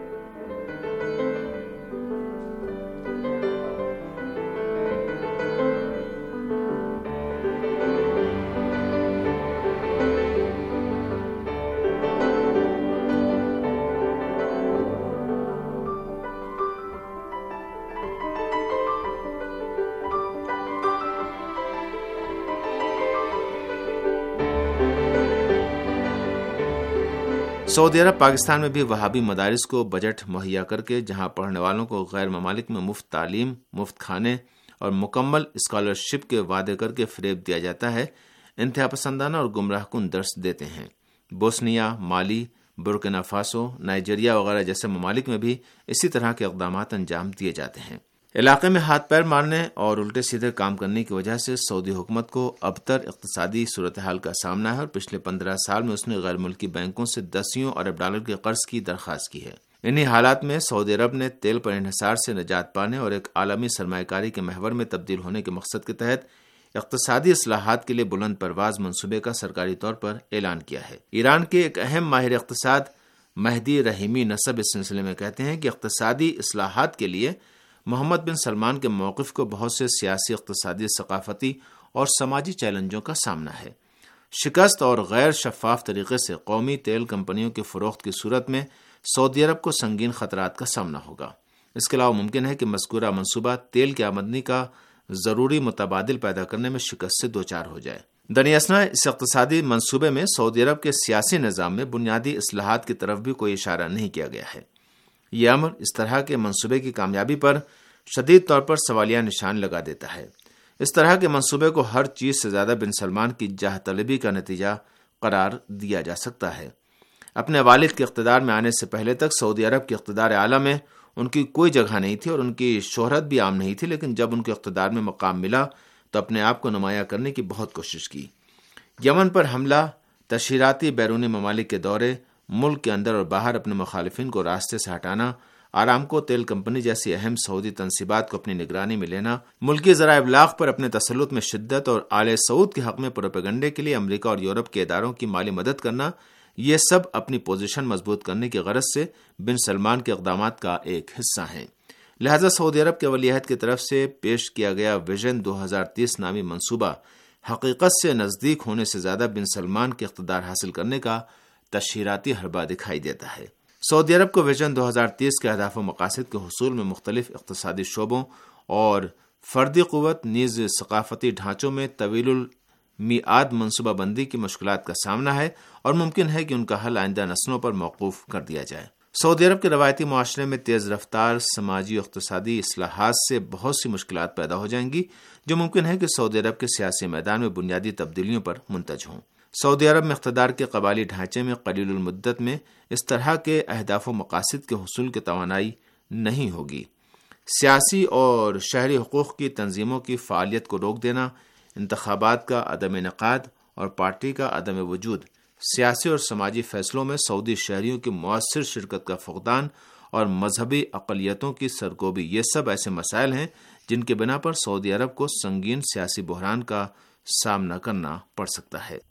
سعودی عرب پاکستان میں بھی وہابی مدارس کو بجٹ مہیا کر کے جہاں پڑھنے والوں کو غیر ممالک میں مفت تعلیم، مفت کھانے اور مکمل اسکالرشپ کے وعدے کر کے فریب دیا جاتا ہے، انتہا پسندانہ اور گمراہ کن درس دیتے ہیں۔ بوسنیا، مالی، برکینا فاسو، نائجیریا وغیرہ جیسے ممالک میں بھی اسی طرح کے اقدامات انجام دیے جاتے ہیں۔ علاقے میں ہاتھ پیر مارنے اور الٹے سیدھے کام کرنے کی وجہ سے سعودی حکومت کو ابتر اقتصادی صورتحال کا سامنا ہے اور پچھلے پندرہ سال میں اس نے غیر ملکی بینکوں سے دسیوں ارب ڈالر کے قرض کی درخواست کی ہے۔ انہی حالات میں سعودی عرب نے تیل پر انحصار سے نجات پانے اور ایک عالمی سرمایہ کاری کے محور میں تبدیل ہونے کے مقصد کے تحت اقتصادی اصلاحات کے لیے بلند پرواز منصوبے کا سرکاری طور پر اعلان کیا ہے۔ ایران کے ایک اہم ماہر اقتصاد مہدی رحیمی نسب اس سلسلے میں کہتے ہیں کہ اقتصادی اصلاحات کے لیے محمد بن سلمان کے موقف کو بہت سے سیاسی، اقتصادی، ثقافتی اور سماجی چیلنجوں کا سامنا ہے۔ شکست اور غیر شفاف طریقے سے قومی تیل کمپنیوں کی فروخت کی صورت میں سعودی عرب کو سنگین خطرات کا سامنا ہوگا۔ اس کے علاوہ ممکن ہے کہ مذکورہ منصوبہ تیل کی آمدنی کا ضروری متبادل پیدا کرنے میں شکست سے دوچار ہو جائے۔ دنیاسنا اس اقتصادی منصوبے میں سعودی عرب کے سیاسی نظام میں بنیادی اصلاحات کی طرف بھی کوئی اشارہ نہیں کیا گیا ہے۔ یہ امر اس طرح کے منصوبے کی کامیابی پر شدید طور پر سوالیہ نشان لگا دیتا ہے۔ اس طرح کے منصوبے کو ہر چیز سے زیادہ بن سلمان کی جاہ طلبی کا نتیجہ قرار دیا جا سکتا ہے۔ اپنے والد کے اقتدار میں آنے سے پہلے تک سعودی عرب کے اقتدار اعلیٰ میں ان کی کوئی جگہ نہیں تھی اور ان کی شہرت بھی عام نہیں تھی، لیکن جب ان کے اقتدار میں مقام ملا تو اپنے آپ کو نمایاں کرنے کی بہت کوشش کی۔ یمن پر حملہ، تشہیراتی بیرونی ممالک کے دورے، ملک کے اندر اور باہر اپنے مخالفین کو راستے سے ہٹانا، آرامکو تیل کمپنی جیسی اہم سعودی تنصیبات کو اپنی نگرانی میں لینا، ملکی ذرائع ابلاغ پر اپنے تسلط میں شدت اور آل سعود کے حق میں پروپیگنڈے کے لیے امریکہ اور یورپ کے اداروں کی مالی مدد کرنا، یہ سب اپنی پوزیشن مضبوط کرنے کی غرض سے بن سلمان کے اقدامات کا ایک حصہ ہیں۔ لہذا سعودی عرب کے ولی عہد کی طرف سے پیش کیا گیا ویژن دو ہزار تیس نامی منصوبہ حقیقت سے نزدیک ہونے سے زیادہ بن سلمان کے اقتدار حاصل کرنے کا تشہیراتی حربہ دکھائی دیتا ہے۔ سعودی عرب کو ویژن دو ہزار تیس کے اہداف و مقاصد کے حصول میں مختلف اقتصادی شعبوں اور فردی قوت نیز ثقافتی ڈھانچوں میں طویل المیعاد منصوبہ بندی کی مشکلات کا سامنا ہے اور ممکن ہے کہ ان کا حل آئندہ نسلوں پر موقوف کر دیا جائے۔ سعودی عرب کے روایتی معاشرے میں تیز رفتار سماجی و اقتصادی اصلاحات سے بہت سی مشکلات پیدا ہو جائیں گی، جو ممکن ہے کہ سعودی عرب کے سیاسی میدان میں بنیادی تبدیلیوں پر منتج ہوں۔ سعودی عرب میں اقتدار کے قبائلی ڈھانچے میں قلیل المدت میں اس طرح کے اہداف و مقاصد کے حصول کی توانائی نہیں ہوگی۔ سیاسی اور شہری حقوق کی تنظیموں کی فعالیت کو روک دینا، انتخابات کا عدم انعقاد اور پارٹی کا عدم وجود، سیاسی اور سماجی فیصلوں میں سعودی شہریوں کی مؤثر شرکت کا فقدان اور مذہبی اقلیتوں کی سرکوبی، یہ سب ایسے مسائل ہیں جن کے بنا پر سعودی عرب کو سنگین سیاسی بحران کا سامنا کرنا پڑ سکتا ہے۔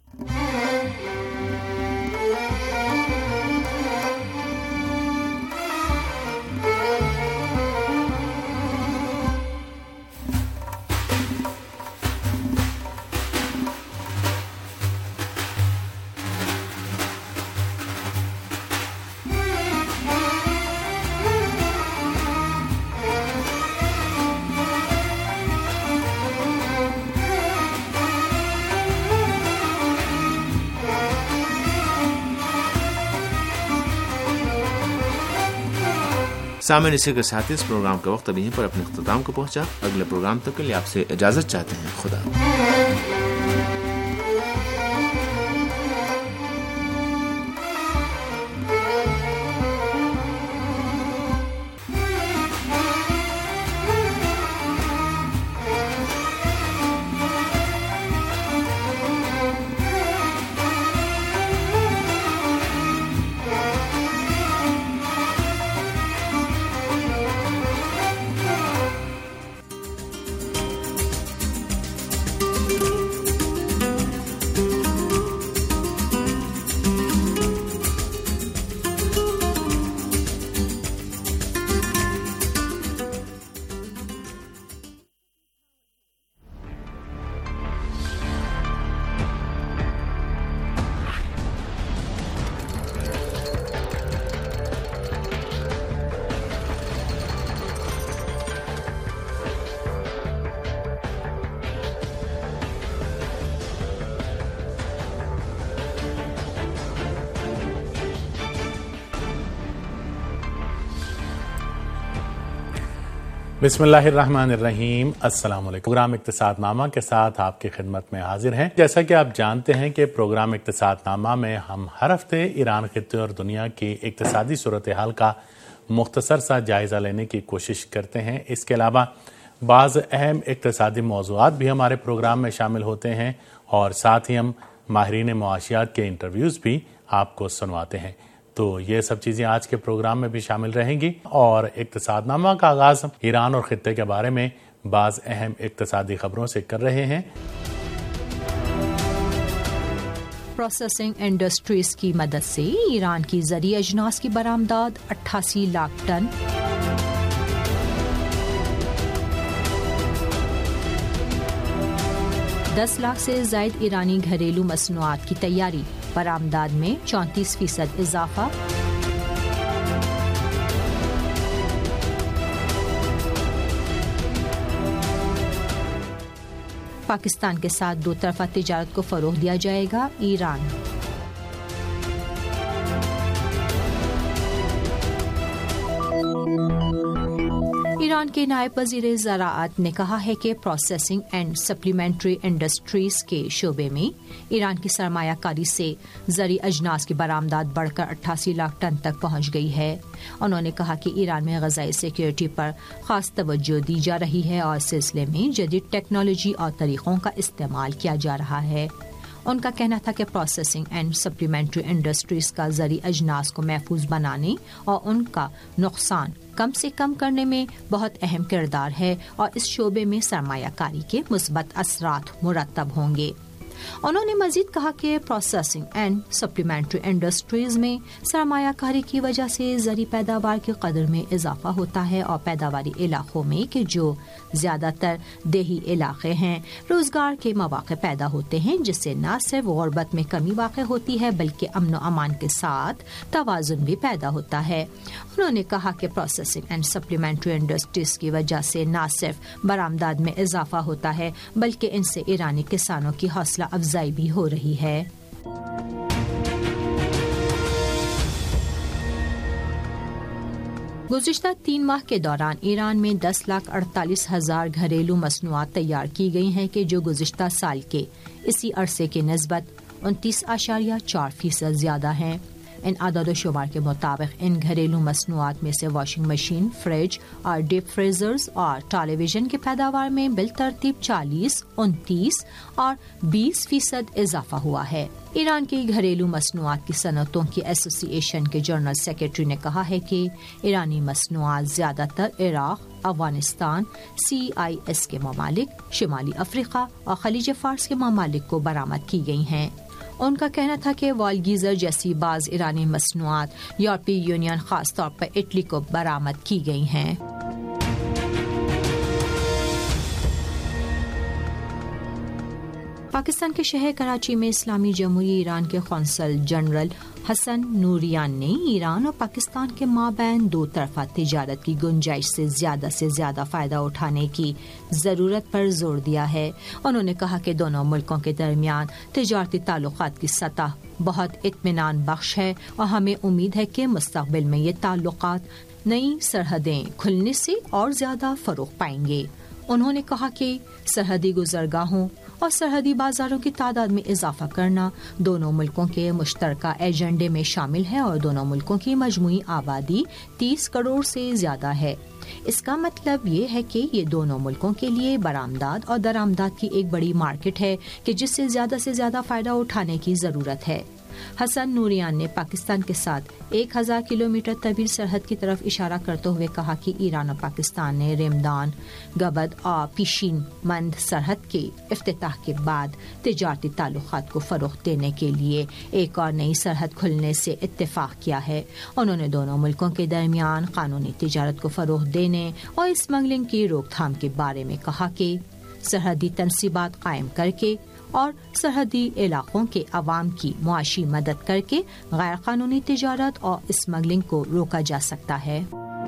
سامعین، اسی کے ساتھ اس پروگرام کا وقت اب یہیں پر اپنے اختتام کو پہنچا۔ اگلے پروگرام تک کے لیے آپ سے اجازت چاہتے ہیں۔ خدا بسم اللہ الرحمن الرحیم، السلام علیکم۔ پروگرام اقتصاد نامہ کے ساتھ آپ کی خدمت میں حاضر ہیں۔ جیسا کہ آپ جانتے ہیں کہ پروگرام اقتصاد نامہ میں ہم ہر ہفتے ایران خطے اور دنیا کی اقتصادی صورتحال کا مختصر سا جائزہ لینے کی کوشش کرتے ہیں۔ اس کے علاوہ بعض اہم اقتصادی موضوعات بھی ہمارے پروگرام میں شامل ہوتے ہیں اور ساتھ ہی ہم ماہرین معاشیات کے انٹرویوز بھی آپ کو سنواتے ہیں۔ تو یہ سب چیزیں آج کے پروگرام میں بھی شامل رہیں گی، اور اقتصاد نامہ کا آغاز ایران اور خطے کے بارے میں بعض اہم اقتصادی خبروں سے کر رہے ہیں۔ پروسیسنگ انڈسٹریز کی مدد سے ایران کی زرعی اجناس کی برآمدات اٹھاسی لاکھ ٹن۔ دس لاکھ سے زائد ایرانی گھریلو مصنوعات کی تیاری، برآمدات میں چونتیس فیصد اضافہ۔ پاکستان کے ساتھ دو طرفہ تجارت کو فروغ دیا جائے گا، ایران۔ ایران کے نائب وزیر زراعت نے کہا ہے کہ پروسیسنگ اینڈ سپلیمنٹری انڈسٹریز کے شعبے میں ایران کی سرمایہ کاری سے زرعی اجناس کی برآمدات بڑھ کر اٹھاسی لاکھ ٹن تک پہنچ گئی ہے۔ انہوں نے کہا کہ ایران میں غذائی سیکیورٹی پر خاص توجہ دی جا رہی ہے اور اس سلسلے میں جدید ٹیکنالوجی اور طریقوں کا استعمال کیا جا رہا ہے۔ ان کا کہنا تھا کہ پروسیسنگ اینڈ سپلیمنٹری انڈسٹریز کا زرعی اجناس کو محفوظ بنانے اور ان کا نقصان کم سے کم کرنے میں بہت اہم کردار ہے، اور اس شعبے میں سرمایہ کاری کے مثبت اثرات مرتب ہوں گے۔ انہوں نے مزید کہا کہ پروسیسنگ اینڈ سپلیمنٹری انڈسٹریز میں سرمایہ کاری کی وجہ سے زرعی پیداوار کی قدر میں اضافہ ہوتا ہے، اور پیداواری علاقوں میں کہ جو زیادہ تر دیہی علاقے ہیں روزگار کے مواقع پیدا ہوتے ہیں، جس سے نہ صرف غربت میں کمی واقع ہوتی ہے بلکہ امن و امان کے ساتھ توازن بھی پیدا ہوتا ہے۔ انہوں نے کہا کہ پروسیسنگ اینڈ سپلیمنٹری انڈسٹریز کی وجہ سے نہ صرف برآمدات میں اضافہ ہوتا ہے بلکہ ان سے ایرانی کسانوں کی حوصلہ افزائی بھی ہو رہی ہے۔ گزشتہ تین ماہ کے دوران ایران میں دس لاکھ اڑتالیس ہزار گھریلو مصنوعات تیار کی گئی ہیں کہ جو گزشتہ سال کے اسی عرصے کے نسبت انتیس اشاریہ چار فیصد زیادہ ہیں۔ ان اعداد و شمار کے مطابق ان گھریلو مصنوعات میں سے واشنگ مشین، فریج اور ڈیپ فریزرز اور ٹیلی ویژن کی پیداوار میں بالترتیب چالیس، انتیس اور بیس فیصد اضافہ ہوا ہے۔ ایران کی گھریلو مصنوعات کی صنعتوں کی ایسوسی ایشن کے جنرل سیکرٹری نے کہا ہے کہ ایرانی مصنوعات زیادہ تر Iraq, Afghanistan, C I S کے ممالک، شمالی افریقہ اور خلیج فارس کے ممالک کو برآمد کی گئی ہیں۔ ان کا کہنا تھا کہ وال گیزر جیسی بعض ایرانی مصنوعات یورپی یونین خاص طور پر اٹلی کو برآمد کی گئی ہیں۔ پاکستان کے شہر کراچی میں اسلامی جمہوریہ ایران کے قونصل جنرل حسن نوریان نے ایران اور پاکستان کے مابین دو طرفہ تجارت کی گنجائش سے زیادہ سے زیادہ فائدہ اٹھانے کی ضرورت پر زور دیا ہے۔ انہوں نے کہا کہ دونوں ملکوں کے درمیان تجارتی تعلقات کی سطح بہت اطمینان بخش ہے، اور ہمیں امید ہے کہ مستقبل میں یہ تعلقات نئی سرحدیں کھلنے سے اور زیادہ فروغ پائیں گے۔ انہوں نے کہا کہ سرحدی گزرگاہوں اور سرحدی بازاروں کی تعداد میں اضافہ کرنا دونوں ملکوں کے مشترکہ ایجنڈے میں شامل ہے، اور دونوں ملکوں کی مجموعی آبادی تیس کروڑ سے زیادہ ہے۔ اس کا مطلب یہ ہے کہ یہ دونوں ملکوں کے لیے برآمدات اور درآمدات کی ایک بڑی مارکیٹ ہے کہ جس سے زیادہ سے زیادہ فائدہ اٹھانے کی ضرورت ہے۔ حسن نوریان نے پاکستان کے ساتھ ایک ہزار کلومیٹر طویل سرحد کی طرف اشارہ کرتے ہوئے کہا کہ ایران اور پاکستان نے رمضان، گبد اور پیشین مند سرحد کے افتتاح کے بعد تجارتی تعلقات کو فروغ دینے کے لیے ایک اور نئی سرحد کھلنے سے اتفاق کیا ہے۔ انہوں نے دونوں ملکوں کے درمیان قانونی تجارت کو فروغ دینے اور اسمگلنگ کی روک تھام کے بارے میں کہا کہ سرحدی تنصیبات قائم کر کے اور سرحدی علاقوں کے عوام کی معاشی مدد کر کے غیر قانونی تجارت اور اسمگلنگ کو روکا جا سکتا ہے۔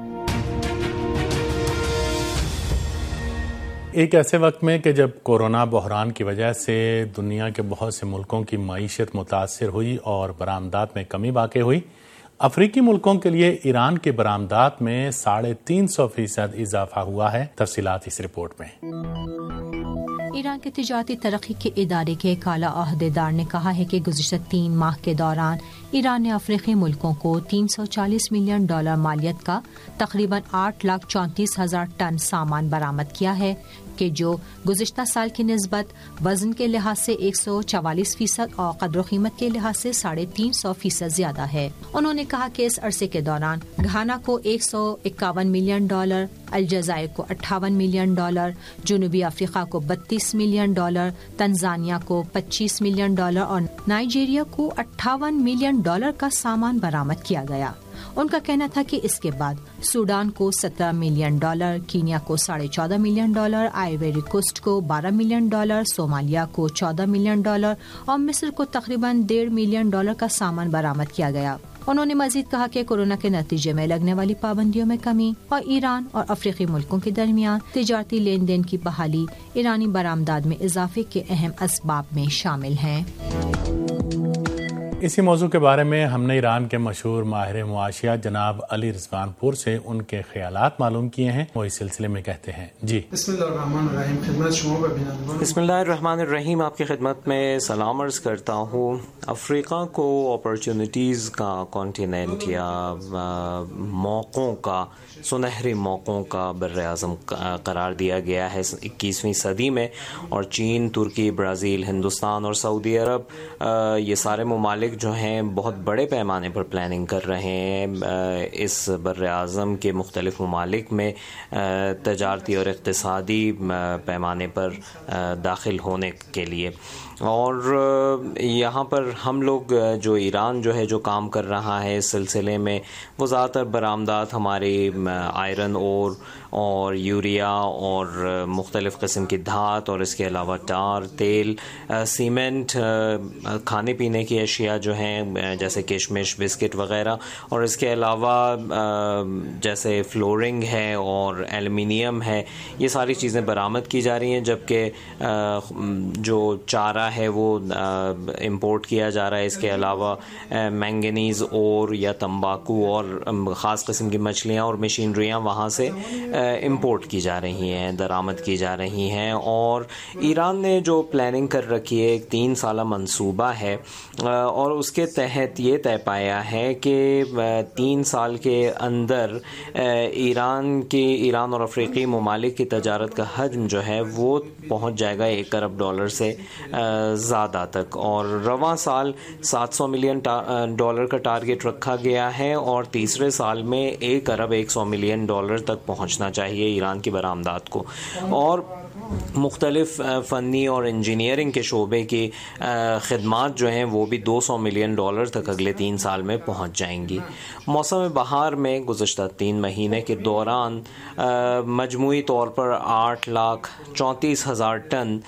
ایک ایسے وقت میں کہ جب کورونا بحران کی وجہ سے دنیا کے بہت سے ملکوں کی معیشت متاثر ہوئی اور برآمدات میں کمی واقع ہوئی، افریقی ملکوں کے لیے ایران کے برآمدات میں ساڑھے تین سو فیصد اضافہ ہوا ہے. تفصیلات اس رپورٹ میں. ایران کے تجارتی ترقی کے ادارے کے ایک اعلیٰ عہدیدار نے کہا ہے کہ گزشتہ تین ماہ کے دوران ایران نے افریقی ملکوں کو تین سو چالیس ملین ڈالر مالیت کا تقریباً آٹھ لاکھ چونتیس ہزار ٹن سامان برآمد کیا ہے، کہ جو گزشتہ سال کی نسبت وزن کے لحاظ سے ایک سو چوالیس فیصد اور قدر و قیمت کے لحاظ سے ساڑھے تین سو فیصد زیادہ ہے. انہوں نے کہا کہ اس عرصے کے دوران گھانا کو ایک سو اکاون ملین ڈالر، الجزائر کو اٹھاون ملین ڈالر، جنوبی افریقہ کو بتیس ملین ڈالر، تنزانیہ کو پچیس ملین ڈالر اور نائجیریا کو اٹھاون ملین ڈالر کا سامان برآمد کیا گیا. ان کا کہنا تھا کہ اس کے بعد سوڈان کو سترہ ملین ڈالر، کینیا کو ساڑھے چودہ ملین ڈالر، آئیوری کوسٹ کو بارہ ملین ڈالر، صومالیہ کو چودہ ملین ڈالر اور مصر کو تقریباً ڈیڑھ ملین ڈالر کا سامان برآمد کیا گیا. انہوں نے مزید کہا کہ کورونا کے نتیجے میں لگنے والی پابندیوں میں کمی اور ایران اور افریقی ملکوں کے درمیان تجارتی لین دین کی بحالی ایرانی برآمدات میں اضافے کے اہم اسباب میں شامل ہیں. اسی موضوع کے بارے میں ہم نے ایران کے مشہور ماہر معاشیات جناب علی رضوان پور سے ان کے خیالات معلوم کیے ہیں. وہ اس سلسلے میں کہتے ہیں جی بسم اللہ الرحمن الرحیم. خدمت شما ببینندگان بسم اللہ الرحمن الرحیم. آپ کی خدمت میں سلام عرض کرتا ہوں. افریقہ کو اپرچونٹیز کا کانٹیننٹ یا موقعوں کا سنہری موقعوں کا بر اعظم قرار دیا گیا ہے اکیسویں صدی میں، اور چین، ترکی، برازیل، ہندوستان اور سعودی عرب یہ سارے ممالک جو ہیں بہت بڑے پیمانے پر پلاننگ کر رہے ہیں اس بر اعظم کے مختلف ممالک میں تجارتی اور اقتصادی پیمانے پر داخل ہونے کے لیے. اور یہاں پر ہم لوگ جو ایران جو ہے جو کام کر رہا ہے اس سلسلے میں، وہ زیادہ تر برآمدات ہماری آئرن اور اور یوریا اور مختلف قسم کی دھات اور اس کے علاوہ ٹار، تیل، سیمنٹ، کھانے پینے کی اشیاء جو ہیں جیسے کشمش، بسکٹ وغیرہ، اور اس کے علاوہ جیسے فلورنگ ہے اور ایلومینیم ہے، یہ ساری چیزیں برآمد کی جا رہی ہیں. جبکہ جو چارہ ہے وہ امپورٹ کیا جا رہا ہے. اس کے علاوہ مینگنیز اور یا تمباکو اور خاص قسم کی مچھلیاں اور مشینریاں وہاں سے امپورٹ کی جا رہی ہیں، درآمد کی جا رہی ہیں. اور ایران نے جو پلاننگ کر رکھی ہے، ایک تین سالہ منصوبہ ہے، اور اس کے تحت یہ طے پایا ہے کہ تین سال کے اندر ایران کی ایران اور افریقی ممالک کی تجارت کا حجم جو ہے وہ پہنچ جائے گا ایک ارب ڈالر سے زیادہ تک. اور رواں سال سات سو ملین ڈالر کا ٹارگٹ رکھا گیا ہے، اور تیسرے سال میں ایک ارب ایک سو ملین ڈالر تک پہنچنا چاہیے ایران کی برآمدات کو. اور مختلف فنی اور انجینئرنگ کے شعبے کی خدمات جو ہیں وہ بھی دو سو ملین ڈالر تک اگلے تین سال میں پہنچ جائیں گی. موسم بہار میں گزشتہ تین مہینے کے دوران مجموعی طور پر آٹھ لاکھ چونتیس ہزار ٹن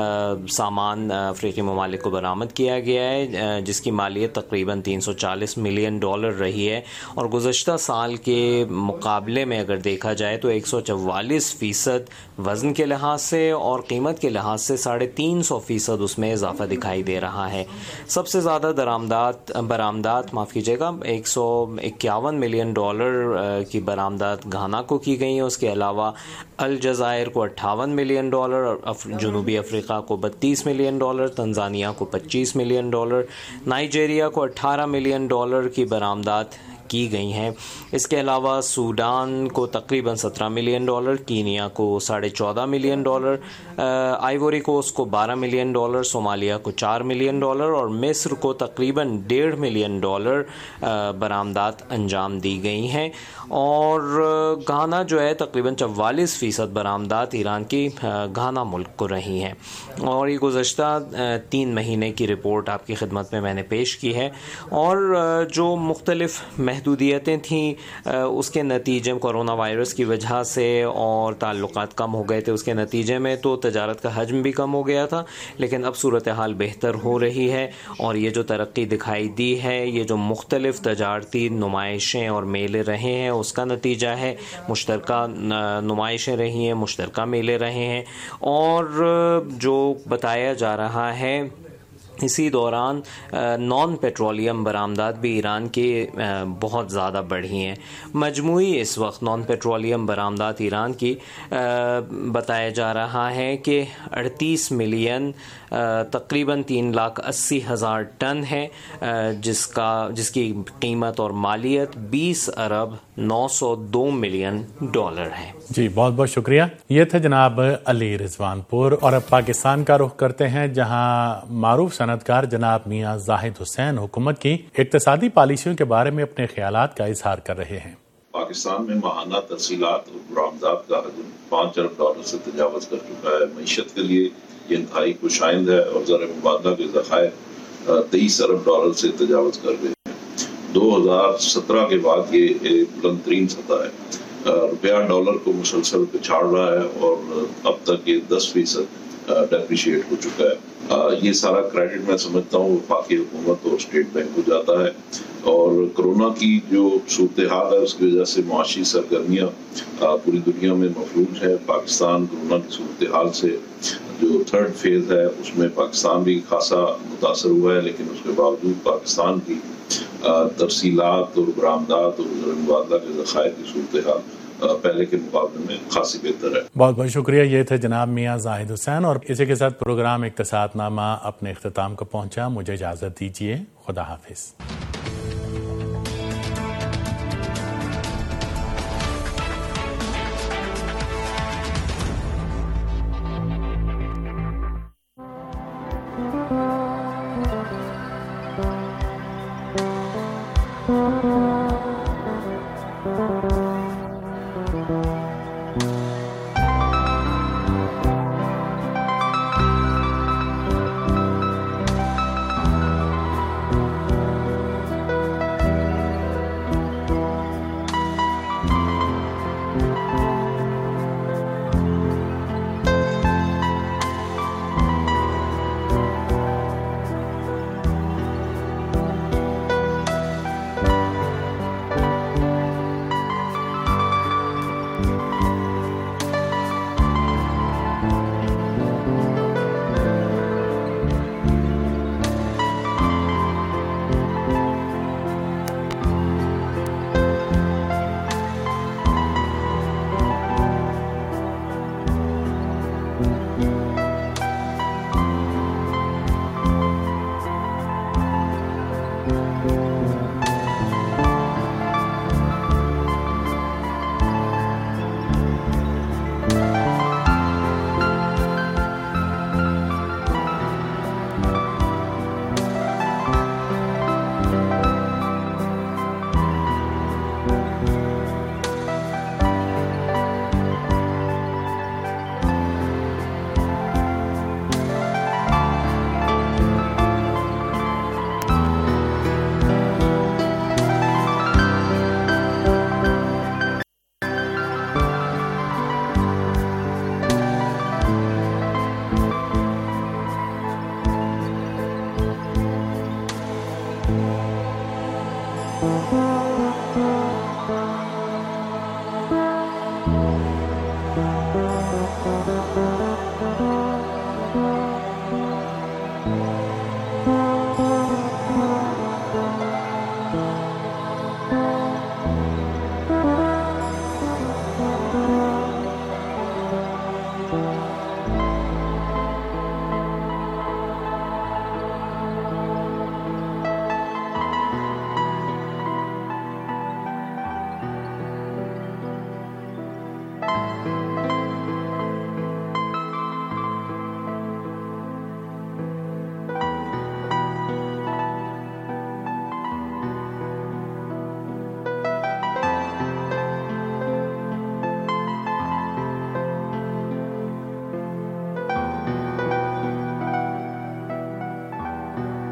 سامان افریقی ممالک کو برآمد کیا گیا ہے، جس کی مالیت تقریباً تین سو چالیس ملین ڈالر رہی ہے. اور گزشتہ سال کے مقابلے میں اگر دیکھا جائے تو ایک سو چوالیس فیصد وزن کے لحاظ سے اور قیمت کے لحاظ سے ساڑھے تین سو فیصد اس میں اضافہ دکھائی دے رہا ہے. سب سے زیادہ درآمدات برآمدات معاف کیجیے گا ایک سو اکیاون ملین ڈالر کی برآمدات گھانا کو کی گئی ہیں. اس کے علاوہ الجزائر کو اٹھاون ملین ڈالر، جنوبی افریقہ کو بتیس ملین ڈالر، تنزانیہ کو پچیس ملین ڈالر، نائجیریا کو اٹھارہ ملین ڈالر کی برآمدات کی گئی ہیں. اس کے علاوہ سوڈان کو تقریباً سترہ ملین ڈالر، کینیا کو ساڑھے چودہ ملین ڈالر، آئیوری کوسٹ کو بارہ ملین ڈالر، صومالیہ کو چار ملین ڈالر اور مصر کو تقریباً ڈیڑھ ملین ڈالر برآمدات انجام دی گئی ہیں. اور گھانا جو ہے تقریباً چوالیس فیصد برآمدات ایران کی گھانا ملک کو رہی ہیں. اور یہ گزشتہ تین مہینے کی رپورٹ آپ کی خدمت میں میں نے پیش کی ہے. اور جو مختلف محدودیتیں تھیں اس کے نتیجے کورونا وائرس کی وجہ سے اور تعلقات کم ہو گئے تھے، اس کے نتیجے میں تو تجارت کا حجم بھی کم ہو گیا تھا. لیکن اب صورتحال بہتر ہو رہی ہے، اور یہ جو ترقی دکھائی دی ہے، یہ جو مختلف تجارتی نمائشیں اور میلے رہے ہیں اس کا نتیجہ ہے. مشترکہ نمائشیں رہی ہیں، مشترکہ میلے رہے ہیں، اور جو بتایا جا رہا ہے اسی دوران نان پیٹرولیم برآمدات بھی ایران کے بہت زیادہ بڑھی ہیں. مجموعی اس وقت نان پیٹرولیم برآمدات ایران کی بتایا جا رہا ہے کہ اڑتیس ملین تقریباً تین لاکھ اسی ہزار ٹن ہے، جس کا جس کی قیمت اور مالیت بیس ارب نو سو دو ملین ڈالر ہے. جی بہت بہت شکریہ. یہ تھے جناب علی رضوان پور. اور اب پاکستان کا رخ کرتے ہیں، جہاں معروف صنعتکار جناب میاں زاہد حسین حکومت کی اقتصادی پالیسیوں کے بارے میں اپنے خیالات کا اظہار کر رہے ہیں. پاکستان میں ماہانہ ترسیلات اور برآمدات کا حجم پانچ ارب ڈالر سے تجاوز کر چکا ہے. معیشت کے لیے یہ انتہائی خوشائند ہے اور زر مبادلہ کے ذخائر تیئیس ارب ڈالر سے تجاوز کر گئے ہیں. دو ہزار سترہ کے بعد یہ بلند ترین سطح ہے. روپیہ ڈالر کو مسلسل پچھاڑ رہا ہے اور اب تک یہ دس فیصد ڈیپریشیٹ ہو چکا ہے. یہ سارا کریڈٹ میں سمجھتا ہوں وفاقی حکومت اور اسٹیٹ بینک کو جاتا ہے، اور کرونا کی جو صورتحال ہے اس کی وجہ سے معاشی سرگرمیاں پوری دنیا میں مفلوج ہے. پاکستان کرونا کی صورتحال سے جو تھرڈ فیز ہے اس میں پاکستان بھی خاصا متاثر ہوا ہے، لیکن اس کے باوجود پاکستان کی ترسیلات اور برآمدات اور زر مبادلہ کے ذخائر کی صورتحال پہلے کے مقابلے میں خاصی بہتر ہے. بہت بہت شکریہ. یہ تھے جناب میاں زاہد حسین. اور اسی کے ساتھ پروگرام اقتصاد نامہ اپنے اختتام کو پہنچا. مجھے اجازت دیجیے. خدا حافظ.